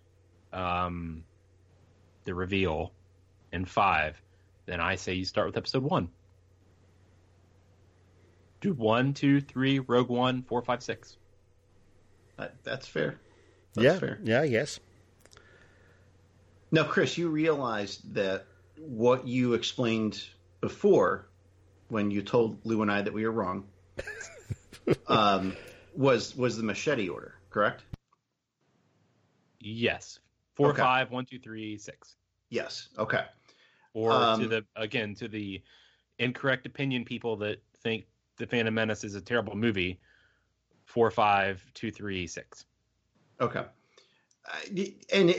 reveal in 5, then I say you start with episode 1. Do 1, 2, 3, Rogue One, 4, 5, 6. That's fair. That's fair. Yeah, I guess. Now, Chris, you realized that what you explained before, when you told Lou and I that we were wrong, was the machete order, correct? Yes. 4, 5, 1, 2, 3, 6. Yes. Okay. Or to the incorrect opinion people that think The Phantom Menace is a terrible movie, 4, 5, 2, 3, 6. Okay. And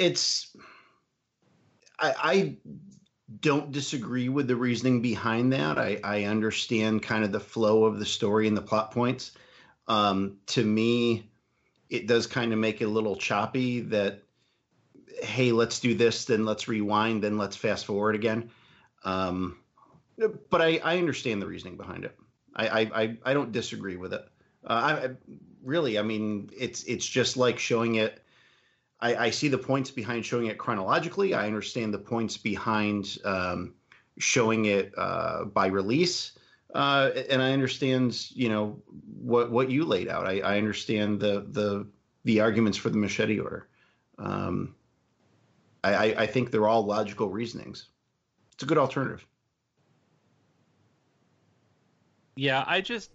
I don't disagree with the reasoning behind that. I understand kind of the flow of the story and the plot points. To me, it does kind of make it a little choppy that, hey, let's do this, then let's rewind, then let's fast forward again. But I understand the reasoning behind it. I don't disagree with it. I mean, it's just like showing it. I see the points behind showing it chronologically. I understand the points behind showing it by release, and I understand, what you laid out. I understand the arguments for the machete order. I think they're all logical reasonings. It's a good alternative. Yeah,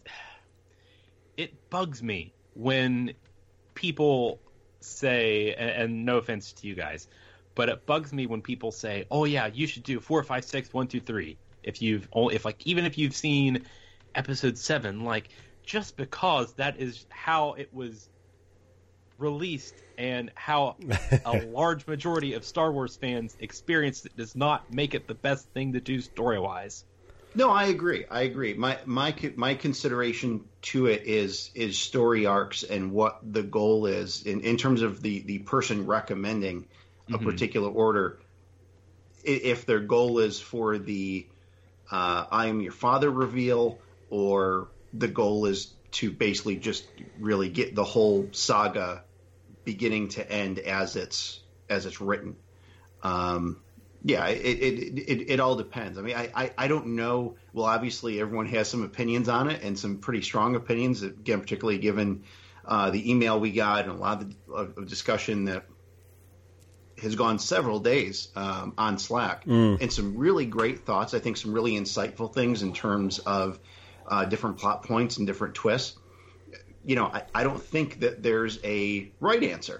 it bugs me when people say, and no offense to you guys, but it bugs me when people say, "Oh yeah, you should do 4, 5, 6, 1, 2, 3." Even if you've seen episode 7, like, just because that is how it was released and how a large majority of Star Wars fans experienced it does not make it the best thing to do story-wise. No, I agree. My consideration to it is story arcs and what the goal is in terms of the person recommending a particular order. If their goal is for the I am your father reveal, or the goal is to basically just really get the whole saga beginning to end as it's written. Yeah, it all depends. I mean, I don't know. Well, obviously, everyone has some opinions on it, and some pretty strong opinions. Again, particularly given the email we got and a lot of discussion that has gone several days on Slack, and some really great thoughts. I think some really insightful things in terms of different plot points and different twists. I don't think that there's a right answer.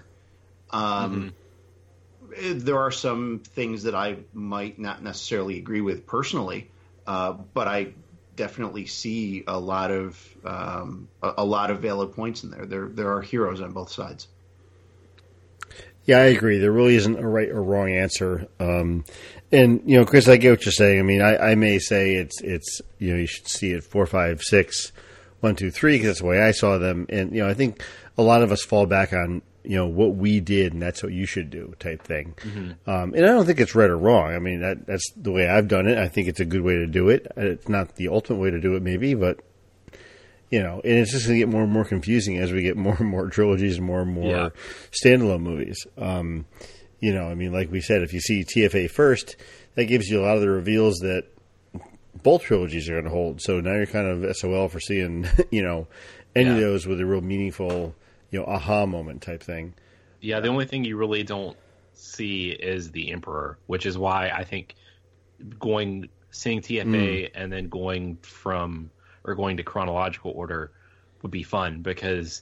There are some things that I might not necessarily agree with personally, but I definitely see a lot of valid points in there. There are heroes on both sides. Yeah, I agree. There really isn't a right or wrong answer. And Chris, I get what you're saying. I mean, I may say it's you should see it 4, 5, 6, 1, 2, 3 because that's the way I saw them. And I think a lot of us fall back on what we did, and that's what you should do type thing. And I don't think it's right or wrong. I mean, that's the way I've done it. I think it's a good way to do it. It's not the ultimate way to do it, maybe, but, and it's just going to get more and more confusing as we get more and more trilogies and more standalone movies. I mean, like we said, if you see TFA first, that gives you a lot of the reveals that both trilogies are going to hold. So now you're kind of SOL for seeing, any of those with a real meaningful aha moment type thing. Yeah, the only thing you really don't see is the Emperor, which is why I think seeing TFA and then going to chronological order would be fun because,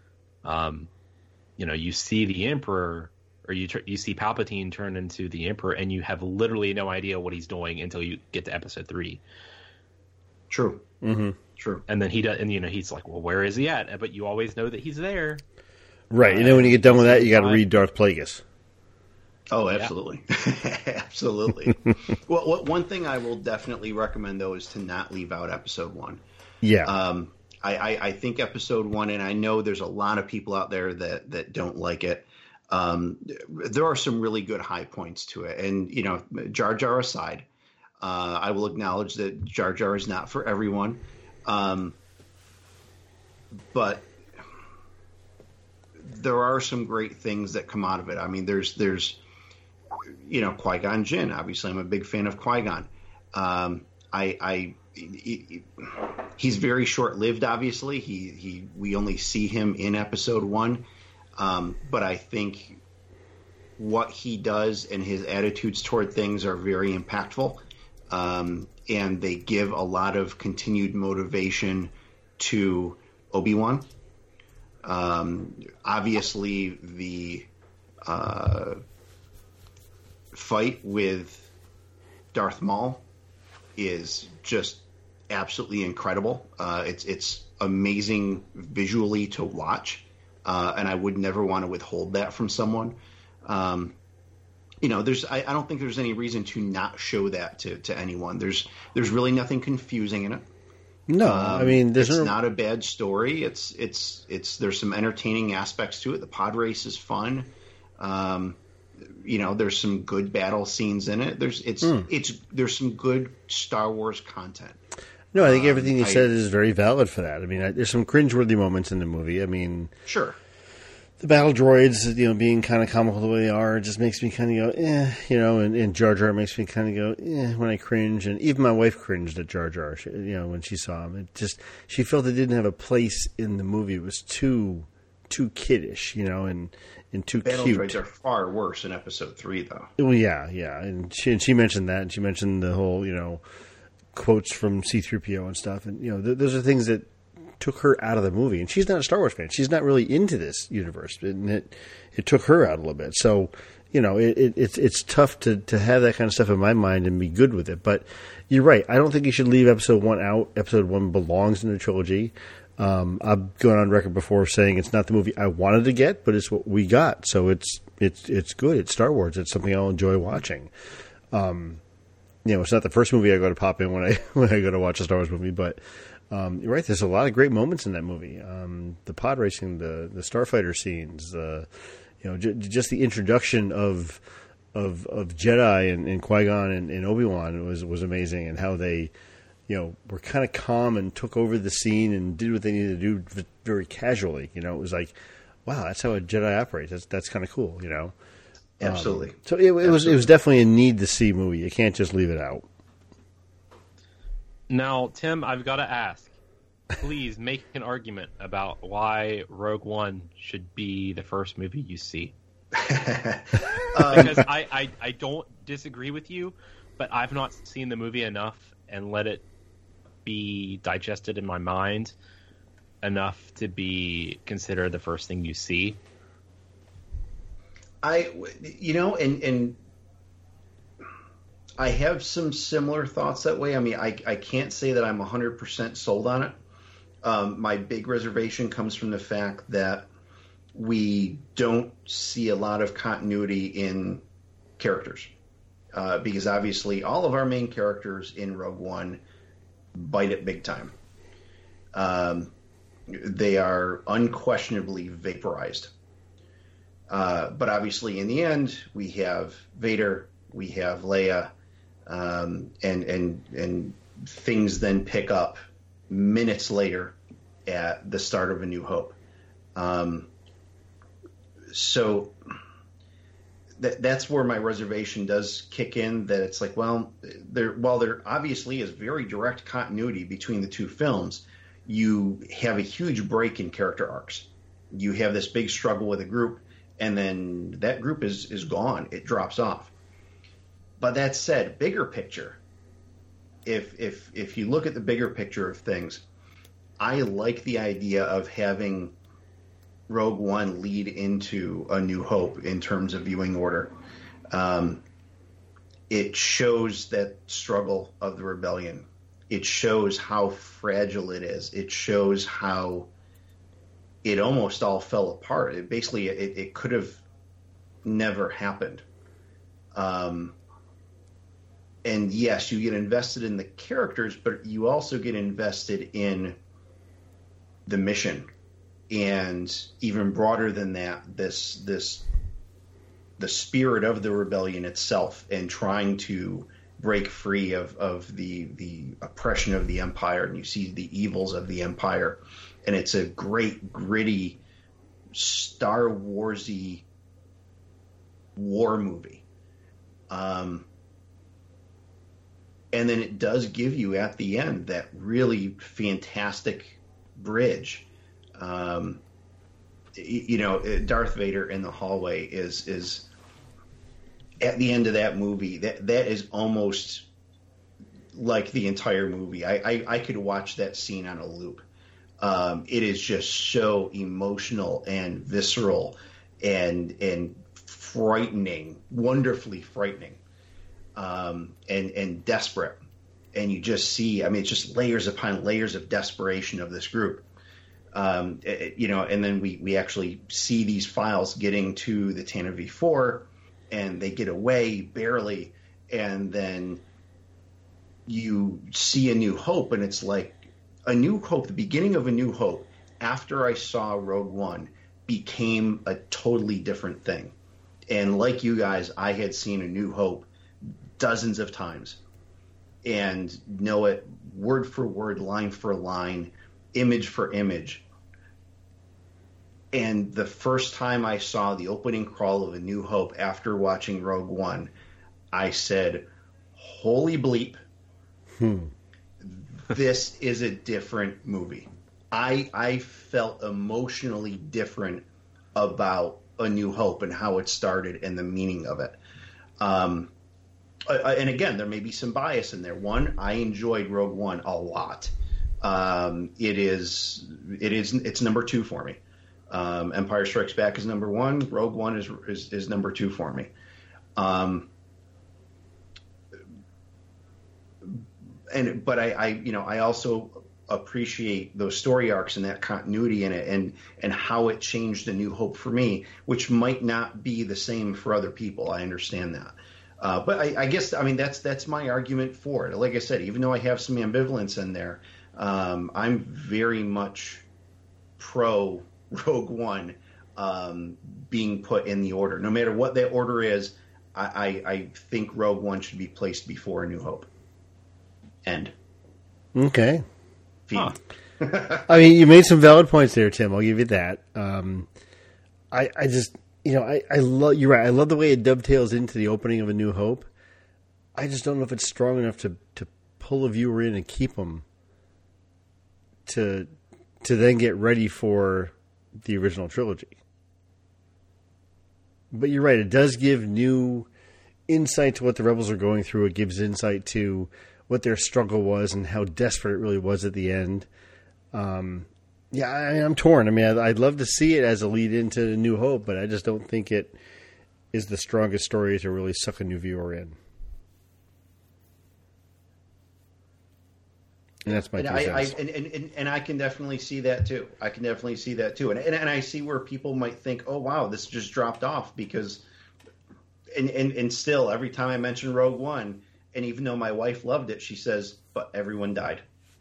you see the Emperor or you see Palpatine turn into the Emperor and you have literally no idea what he's doing until you get to episode 3. True. Mm-hmm. True. And then he does, and he's like, well, where is he at? But you always know that he's there. Right. When you get done with that, you got to read Darth Plagueis. Oh, absolutely. Yeah. Absolutely. Well, one thing I will definitely recommend, though, is to not leave out episode 1. Yeah. I think episode 1, and I know there's a lot of people out there that don't like it. There are some really good high points to it. And, Jar Jar aside, I will acknowledge that Jar Jar is not for everyone. But there are some great things that come out of it. I mean, there's Qui-Gon Jinn. Obviously, I'm a big fan of Qui-Gon. He's very short-lived. Obviously, we only see him in episode 1. But I think what he does and his attitudes toward things are very impactful. And they give a lot of continued motivation to Obi-Wan. Obviously, the fight with Darth Maul is just absolutely incredible. It's amazing visually to watch, and I would never want to withhold that from someone. I don't think there's any reason to not show that to anyone. There's really nothing confusing in it. No, I mean, it's not a bad story. It's there's some entertaining aspects to it. The pod race is fun. There's some good battle scenes in it. There's some good Star Wars content. No, I think everything you said is very valid for that. I mean, there's some cringeworthy moments in the movie. I mean, sure. The battle droids, being kind of comical the way they are, just makes me kind of go, and Jar Jar makes me kind of go, when I cringe. And even my wife cringed at Jar Jar, when she saw him. She felt it didn't have a place in the movie. It was too kiddish, and too battle cute. Battle droids are far worse in Episode 3, though. Well, yeah. And she mentioned that, and she mentioned the whole, quotes from C-3PO and stuff. And, those are things that took her out of the movie, and she's not a Star Wars fan. She's not really into this universe, and it took her out a little bit. So, it's tough to have that kind of stuff in my mind and be good with it. But you're right. I don't think you should leave Episode 1 out. Episode 1 belongs in the trilogy. I've gone on record before saying it's not the movie I wanted to get, but it's what we got. So it's good. It's Star Wars. It's something I'll enjoy watching. It's not the first movie I go to pop in when I go to watch a Star Wars movie, but you're right. There's a lot of great moments in that movie. The pod racing, the starfighter scenes, just the introduction of Jedi and Qui-Gon and Obi-Wan was amazing, and how they, were kind of calm and took over the scene and did what they needed to do very casually. It was like, wow, that's how a Jedi operates. That's kind of cool. Absolutely. So it was definitely a need to see movie. You can't just leave it out. Now, Tim, I've got to ask. Please make an argument about why Rogue One should be the first movie you see. Because I don't disagree with you, but I've not seen the movie enough and let it be digested in my mind enough to be considered the first thing you see. And I have some similar thoughts that way. I mean, I can't say that I'm 100% sold on it. My big reservation comes from the fact that we don't see a lot of continuity in characters. Because obviously all of our main characters in Rogue One bite it big time. They are unquestionably vaporized. But obviously in the end, we have Vader, we have Leia, and things then pick up minutes later at the start of A New Hope. So that's where my reservation does kick in, that it's like, while there obviously is very direct continuity between the two films, you have a huge break in character arcs. You have this big struggle with a group, and then that group is gone. It drops off. But that said, bigger picture, if you look at the bigger picture of things, I like the idea of having Rogue One lead into A New Hope in terms of viewing order. It shows that struggle of the rebellion. It shows how fragile it is. It shows how it almost all fell apart. It could have never happened. And yes, you get invested in the characters, but you also get invested in the mission. And even broader than that, the spirit of the rebellion itself, and trying to break free of the oppression of the Empire, and you see the evils of the Empire. And it's a great, gritty, Star Wars-y war movie. And then it does give you at the end that really fantastic bridge. Darth Vader in the hallway is at the end of that movie. That is almost like the entire movie. I could watch that scene on a loop. It is just so emotional and visceral and frightening, wonderfully frightening, and desperate. And you just see, it's just layers upon layers of desperation of this group. And then we actually see these files getting to the Tantive V4, and they get away barely, and then you see A New Hope, and it's like A New Hope, the beginning of A New Hope, after I saw Rogue One, became a totally different thing. And like you guys, I had seen A New Hope dozens of times and know it word for word, line for line, image for image. And the first time I saw the opening crawl of A New Hope after watching Rogue One, I said, holy bleep, this is a different movie. I felt emotionally different about A New Hope and how it started and the meaning of it. And again, there may be some bias in there. One, I enjoyed Rogue One a lot. It's number 2 for me. Empire Strikes Back is number 1. Rogue One is number 2 for me. But I also appreciate those story arcs and that continuity in it, and how it changed A New Hope for me, which might not be the same for other people. I understand that. But I guess, that's my argument for it. Like I said, even though I have some ambivalence in there, I'm very much pro Rogue One being put in the order. No matter what that order is, I think Rogue One should be placed before A New Hope. End. Okay. Huh. You made some valid points there, Tim. I'll give you that. I just, I love, you're right. I love the way it dovetails into the opening of A New Hope. I just don't know if it's strong enough to pull a viewer in and keep them to then get ready for the original trilogy. But you're right. It does give new insight to what the Rebels are going through. It gives insight to what their struggle was and how desperate it really was at the end. I'm torn. I'd love to see it as a lead into A New Hope, but I just don't think it is the strongest story to really suck a new viewer in. And that's my 2 cents. And I can definitely see that too. And I see where people might think, oh wow, this just dropped off because, and still every time I mention Rogue One, and even though my wife loved it, she says, but everyone died.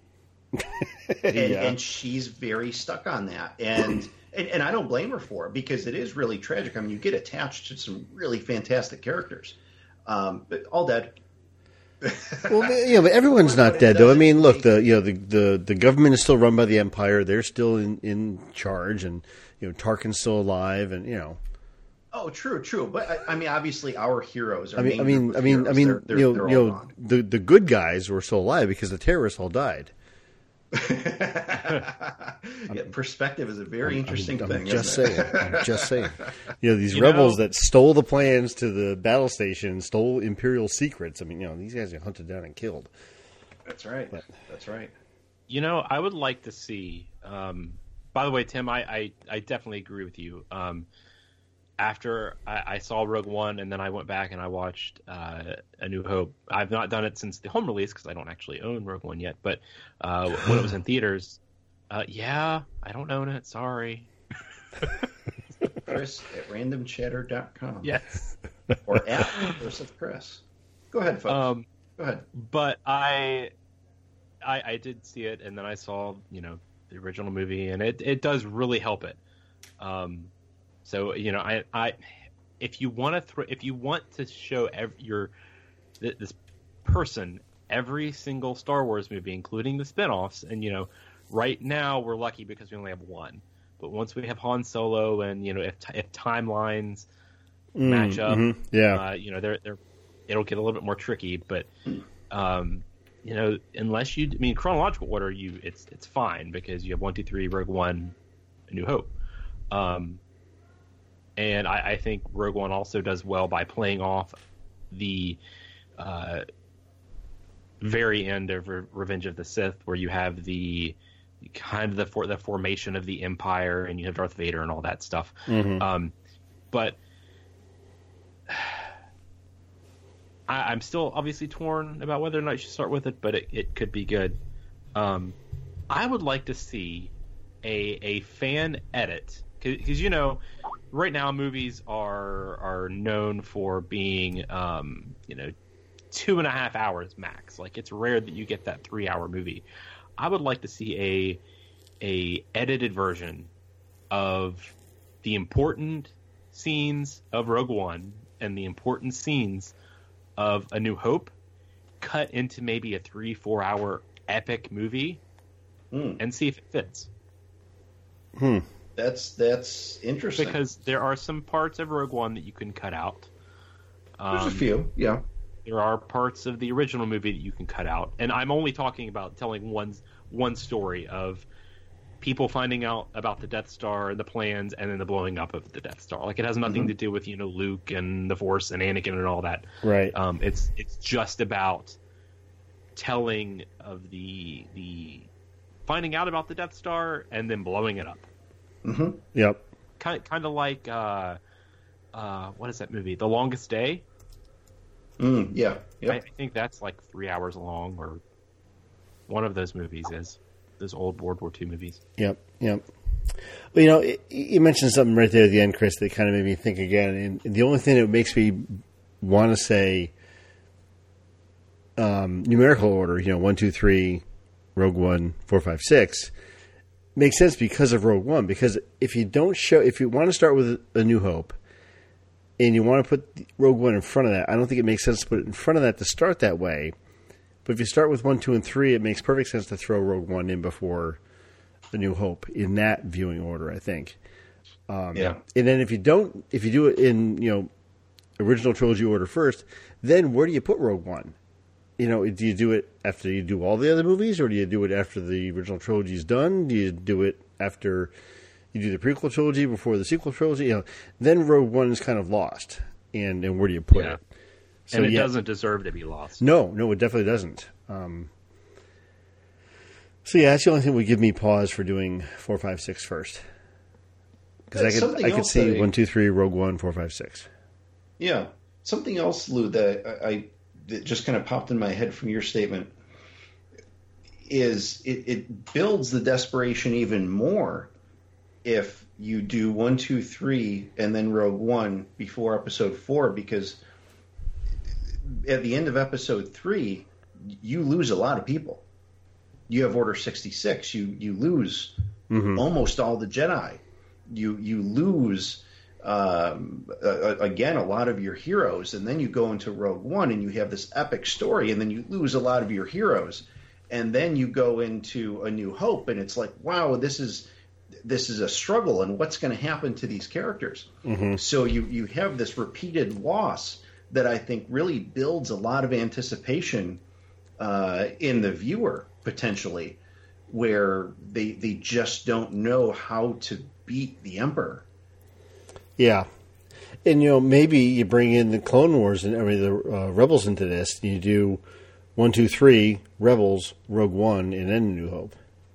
And she's very stuck on that. And I don't blame her for it, because it is really tragic. You get attached to some really fantastic characters. But all dead. Well, but everyone's not dead, though. Look, the government is still run by the Empire. They're still in charge, and Tarkin's still alive, and Oh, true. But obviously, our heroes are. They're all gone. The good guys were still alive because the terrorists all died. Perspective is a very interesting thing. I'm just saying. These rebels that stole the plans to the battle station, stole Imperial secrets. These guys are hunted down and killed. That's right. That's right. I would like to see. By the way, Tim, I definitely agree with you. After I saw Rogue One, and then I went back and I watched A New Hope. I've not done it since the home release because I don't actually own Rogue One yet. But when it was in theaters, I don't own it. Sorry. Chris at randomchatter.com. Yes. Or at Joseph Chris. Go ahead, folks. Go ahead. But I did see it, and then I saw the original movie, and it does really help it. So if you want to show this person every single Star Wars movie, including the spinoffs, and right now we're lucky because we only have one. But once we have Han Solo, and if timelines match up, it'll get a little bit more tricky. But unless chronological order, it's fine because you have 1, 2, 3, Rogue One, A New Hope. And I think Rogue One also does well by playing off the very end of Revenge of the Sith, where you have the kind of the formation of the Empire, and you have Darth Vader and all that stuff. Mm-hmm. But I'm still obviously torn about whether or not you should start with it, but it could be good. I would like to see a fan edit, because right now movies are known for being 2.5 hours max. Like, it's rare that you get that 3-hour movie. I would like to see a edited version of the important scenes of Rogue One and the important scenes of A New Hope cut into maybe a 3-4 hour epic movie and see if it fits. That's interesting. Because there are some parts of Rogue One that you can cut out. There's a few, yeah. There are parts of the original movie that you can cut out. And I'm only talking about telling one story of people finding out about the Death Star and the plans and then the blowing up of the Death Star. Like, it has nothing to do with, Luke and the Force and Anakin and all that. Right. It's just about telling of the finding out about the Death Star and then blowing it up. Mm-hmm. Yep. Kind of like what is that movie? The Longest Day. Yeah. Yep. I think that's like 3 hours long, or one of those movies is. Those old World War II movies. Yep. Well, you mentioned something right there at the end, Chris, that kind of made me think again. And the only thing that makes me want to say numerical order, 1, 2, 3, Rogue One, 4, 5, 6, makes sense because of Rogue One. Because if you want to start with A New Hope, and you want to put Rogue One in front of that, I don't think it makes sense to put it in front of that to start that way. But if you start with 1, 2, and 3, it makes perfect sense to throw Rogue One in before A New Hope in that viewing order, I think. Yeah. And then if you do it in original trilogy order first, then where do you put Rogue One? Do you do it after you do all the other movies, or do you do it after the original trilogy is done? Do you do it after you do the prequel trilogy before the sequel trilogy? Then Rogue One is kind of lost, and where do you put it? So, and it doesn't deserve to be lost. No, it definitely doesn't. So that's the only thing that would give me pause for doing 4, 5, 6 first, because I could see 1, 2, 3, Rogue One, 4, 5, 6. Yeah, something else, Lou, that just kind of popped in my head from your statement is it builds the desperation even more if you do 1, 2, 3 and then Rogue One before Episode 4, because at the end of Episode 3, you lose a lot of people. You have Order 66. You lose almost all the Jedi. You lose again a lot of your heroes, and then you go into Rogue One and you have this epic story, and then you lose a lot of your heroes, and then you go into A New Hope, and it's like, wow, this is a struggle, and what's going to happen to these characters? So you have this repeated loss that I think really builds a lot of anticipation in the viewer, potentially, where they just don't know how to beat the Emperor. Yeah. And, maybe you bring in the Clone Wars and the Rebels into this, and you do 1, 2, 3, Rebels, Rogue One, and then New Hope.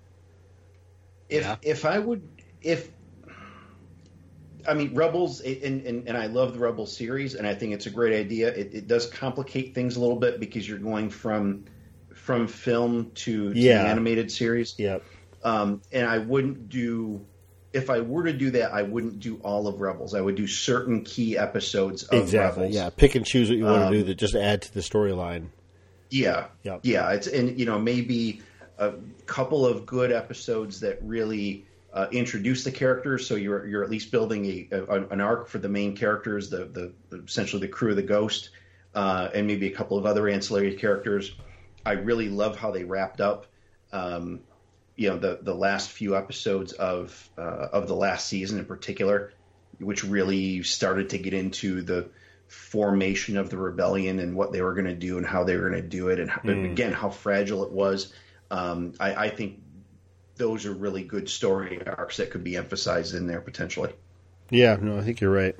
Rebels, and I love the Rebels series, and I think it's a great idea. It does complicate things a little bit because you're going from film to the animated series. Yep. And I wouldn't do, if I were to do that, I wouldn't do all of Rebels. I would do certain key episodes of Rebels. Yeah. Pick and choose what you want to do that just add to the storyline. Yeah. Yep. Yeah. Maybe a couple of good episodes that really introduce the characters, so you're at least building an arc for the main characters, the essentially the crew of the Ghost, and maybe a couple of other ancillary characters. I really love how they wrapped up, the last few episodes of the last season in particular, which really started to get into the formation of the rebellion and what they were going to do and how they were going to do it, and again how fragile it was. I think those are really good story arcs that could be emphasized in there potentially. Yeah, no, I think you're right.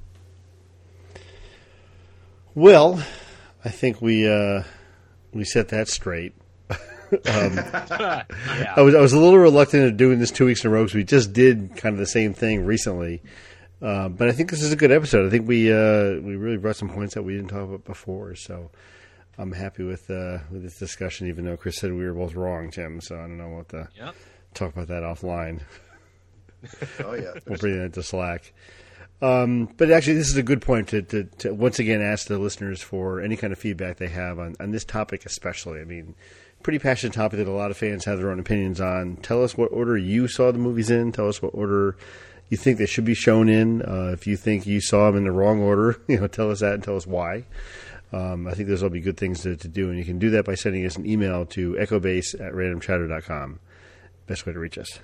Well, I think we set that straight. Yeah. I was a little reluctant at doing this 2 weeks in a row because we just did kind of the same thing recently. But I think this is a good episode. I think we really brought some points that we didn't talk about before. So I'm happy with this discussion, even though Chris said we were both wrong, Tim. So I don't know what talk about that offline. Oh yeah, we'll bring that to Slack. But actually, this is a good point to once again ask the listeners for any kind of feedback they have on this topic, especially. I mean, pretty passionate topic that a lot of fans have their own opinions on. Tell us what order you saw the movies in. Tell us what order you think they should be shown in. If you think you saw them in the wrong order, tell us that and tell us why. I think those will be good things to do, and you can do that by sending us an email to echobase@randomchatter.com. Best way to reach us.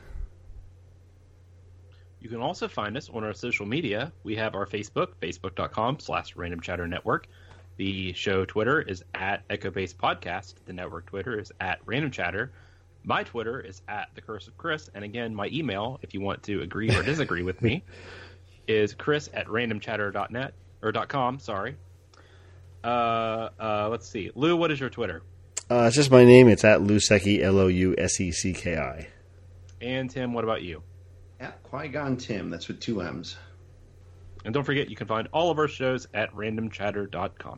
You can also find us on our social media. We have our Facebook, facebook.com/randomchatternetwork. The show Twitter is @EchoBasePodcast. The network Twitter is @RandomChatter. My Twitter is @TheCurseOfChris. And again, my email, if you want to agree or disagree with me, is chris@randomchatter.net or .com. Sorry. Let's see. Lou, what is your Twitter? It's just my name. It's @Lousecki, Lousecki. And Tim, what about you? Qui-Gon Tim. That's with 2 M's. And don't forget, you can find all of our shows at randomchatter.com.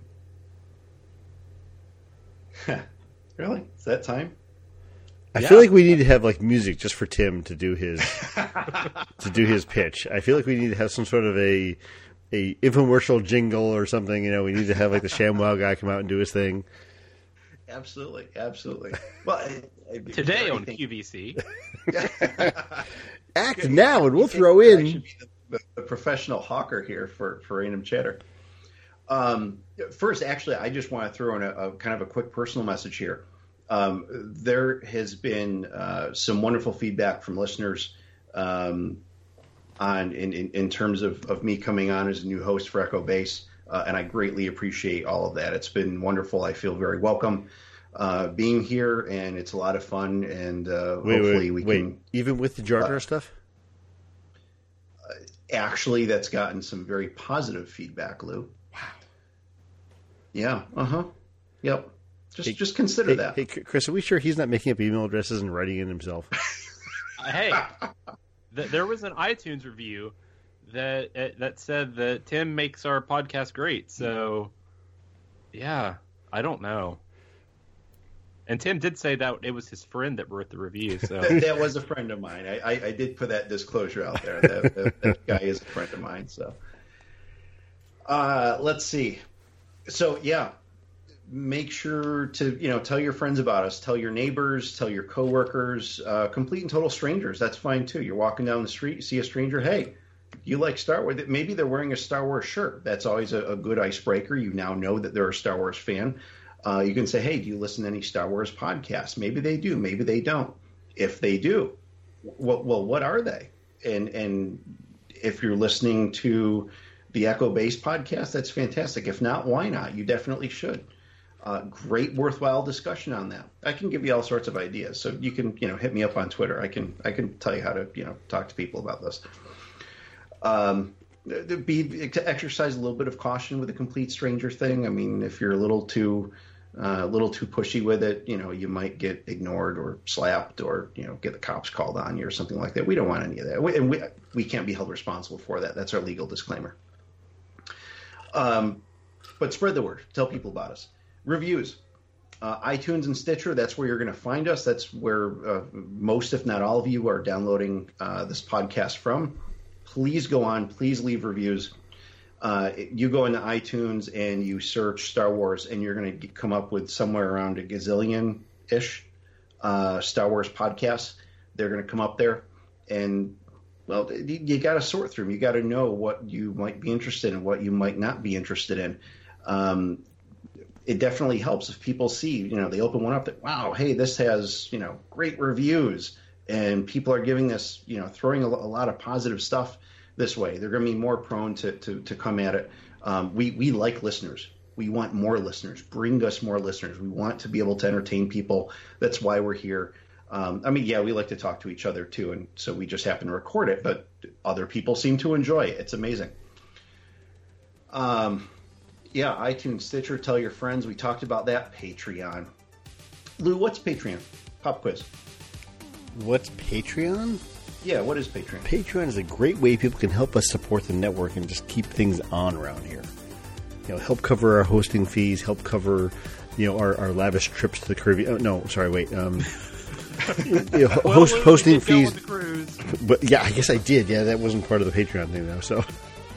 Really? Is that time? I feel like we need to have like music just for Tim to do his pitch. I feel like we need to have some sort of a infomercial jingle or something. We need to have like the ShamWow guy come out and do his thing. Absolutely. Well, today on QVC. Act now, and we'll throw in the professional hawker here for Random Chatter. First, actually, I just want to throw in a kind of a quick personal message here. There has been some wonderful feedback from listeners in terms of me coming on as a new host for Echo Base, and I greatly appreciate all of that. It's been wonderful. I feel very welcome being here, and it's a lot of fun. And hopefully we can, even with the Jar Jar stuff. Actually, that's gotten some very positive feedback, Lou. Wow. Yeah. Yep. Just consider that. Hey, Chris, are we sure he's not making up email addresses and writing in himself? Hey, there was an iTunes review that said that Tim makes our podcast great. So, yeah, I don't know. And Tim did say that it was his friend that wrote the review. So that was a friend of mine. I did put that disclosure out there. That guy is a friend of mine. So, let's see. So, yeah. Make sure to, tell your friends about us, tell your neighbors, tell your coworkers, complete and total strangers. That's fine too. You're walking down the street, you see a stranger. Hey, you like Star Wars? Maybe they're wearing a Star Wars shirt. That's always a good icebreaker. You now know that they're a Star Wars fan. You can say, hey, do you listen to any Star Wars podcasts? Maybe they do. Maybe they don't. If they do, well, what are they? And if you're listening to the Echo Base podcast, that's fantastic. If not, why not? You definitely should. Great, worthwhile discussion on that. I can give you all sorts of ideas, so you can, hit me up on Twitter. I can tell you how to, talk to people about this. To exercise a little bit of caution with the complete stranger thing. I mean, if you're a little too pushy with it, you might get ignored or slapped or get the cops called on you or something like that. We don't want any of that, we can't be held responsible for that. That's our legal disclaimer. But spread the word. Tell people about us. Reviews, iTunes and Stitcher, that's where you're going to find us. That's where most, if not all of you, are downloading this podcast from. Please go on. Please leave reviews. You go into iTunes and you search Star Wars, and you're going to come up with somewhere around a gazillion-ish Star Wars podcasts. They're going to come up there. And, well, you got to sort through them. You got to know what you might be interested in, what you might not be interested in. It definitely helps if people see, they open one up that, wow, hey, this has, great reviews, and people are giving this, throwing a lot of positive stuff this way. They're going to be more prone to come at it. We like listeners. We want more listeners. Bring us more listeners. We want to be able to entertain people. That's why we're here. We like to talk to each other too, and so we just happen to record it, but other people seem to enjoy it. It's amazing. Yeah, iTunes, Stitcher, tell your friends. We talked about that. Patreon. Lou, what's Patreon? Pop quiz. What's Patreon? Yeah, what is Patreon? Patreon is a great way people can help us support the network and just keep things on around here. Help cover our hosting fees, help cover, our lavish trips to the Caribbean. Oh, no, sorry, wait. hosting fees. The cruise. But yeah, I guess I did. Yeah, that wasn't part of the Patreon thing though. So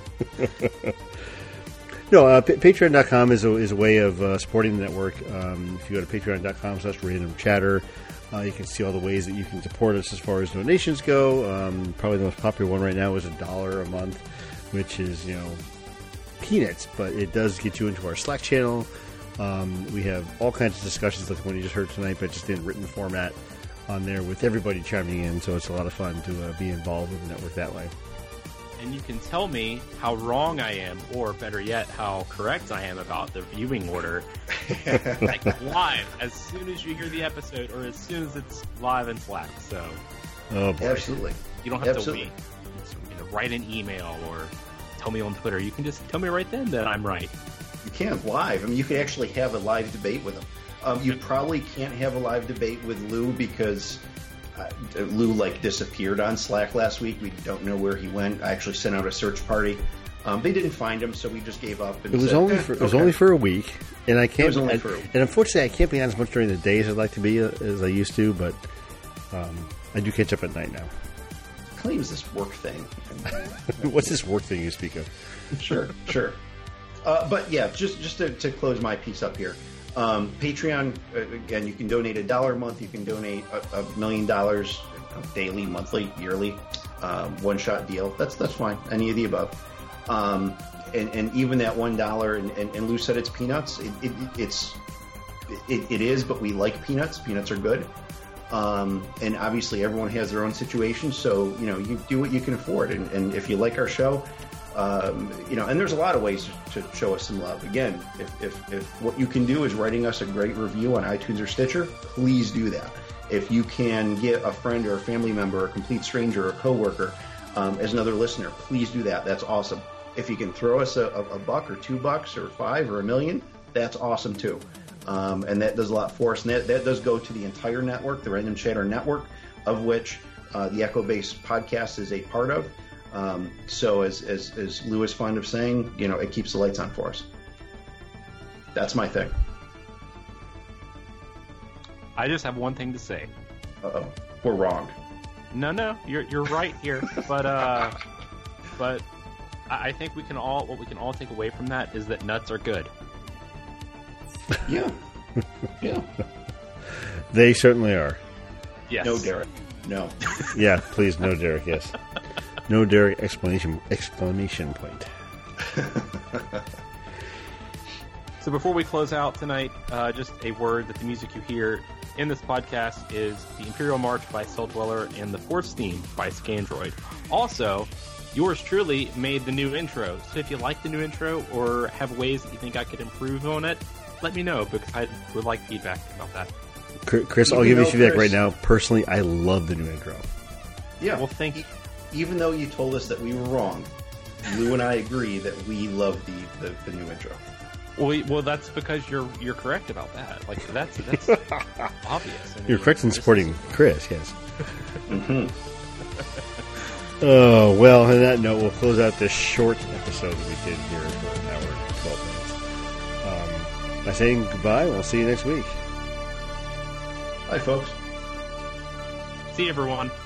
no, Patreon.com is a way of supporting the network. If you go to Patreon.com/randomchatter, you can see all the ways that you can support us as far as donations go. Probably the most popular one right now is $1 a month, which is peanuts, but it does get you into our Slack channel. We have all kinds of discussions like the one you just heard tonight, but just in written format on there with everybody chiming in. So it's a lot of fun to be involved with the network that way. And you can tell me how wrong I am, or better yet, how correct I am about the viewing order, like live, as soon as you hear the episode, or as soon as it's live in Slack. So, Absolutely. You don't have to wait. Write an email or tell me on Twitter. You can just tell me right then that I'm right. You can't live. I mean, you could actually have a live debate with them. You probably can't have a live debate with Lou because Lou disappeared on Slack last week. We don't know where he went. I actually sent out a search party. They didn't find him, so we just gave up. And it was only for a week, and I can't. And unfortunately, I can't be on as much during the day as I'd like to be as I used to. But I do catch up at night now. Claims this work thing. What's this work thing you speak of? Sure. But yeah, just to close my piece up here. Patreon, again, you can donate $1 a month. You can donate $1 million daily, monthly, yearly, one-shot deal. That's fine. Any of the above. And even that $1, and Lou said it's peanuts. It is, but we like peanuts. Peanuts are good. And obviously everyone has their own situation. So, you do what you can afford. And if you like our show, and there's a lot of ways to show us some love. Again, if what you can do is writing us a great review on iTunes or Stitcher, please do that. If you can get a friend or a family member, a complete stranger, or a coworker as another listener, please do that. That's awesome. If you can throw us a buck or $2 or $5 or $1 million, that's awesome too. And that does a lot for us. And that does go to the entire network, the Random Chatter Network, of which the Echo Base podcast is a part of. So as Lou is fond of saying, it keeps the lights on for us. That's my thing. I just have one thing to say. Uh-oh. We're wrong. No, you're right here. But I think what we can all take away from that is that nuts are good. Yeah. They certainly are. Yes. No, Derek. No. Yeah, please, no, Derek. Yes. No, Derek! Exclamation point. So before we close out tonight, just a word that the music you hear in this podcast is the Imperial March by Cell Dweller and the Force theme by Scandroid. Also, yours truly made the new intro. So if you like the new intro or have ways that you think I could improve on it, let me know, because I would like feedback about that. Chris, I'll give you feedback right now. Personally, I love the new intro. Yeah. Well, thank you. Even though you told us that we were wrong, Lou and I agree that we love the new intro. Well, that's because you're correct about that. Like that's obvious. You're correct in supporting Chris. Yes. Mm-hmm. Oh well. On that note, we'll close out this short episode that we did here for an hour and 12 minutes. By saying goodbye, we'll see you next week. Bye, folks. See you, everyone.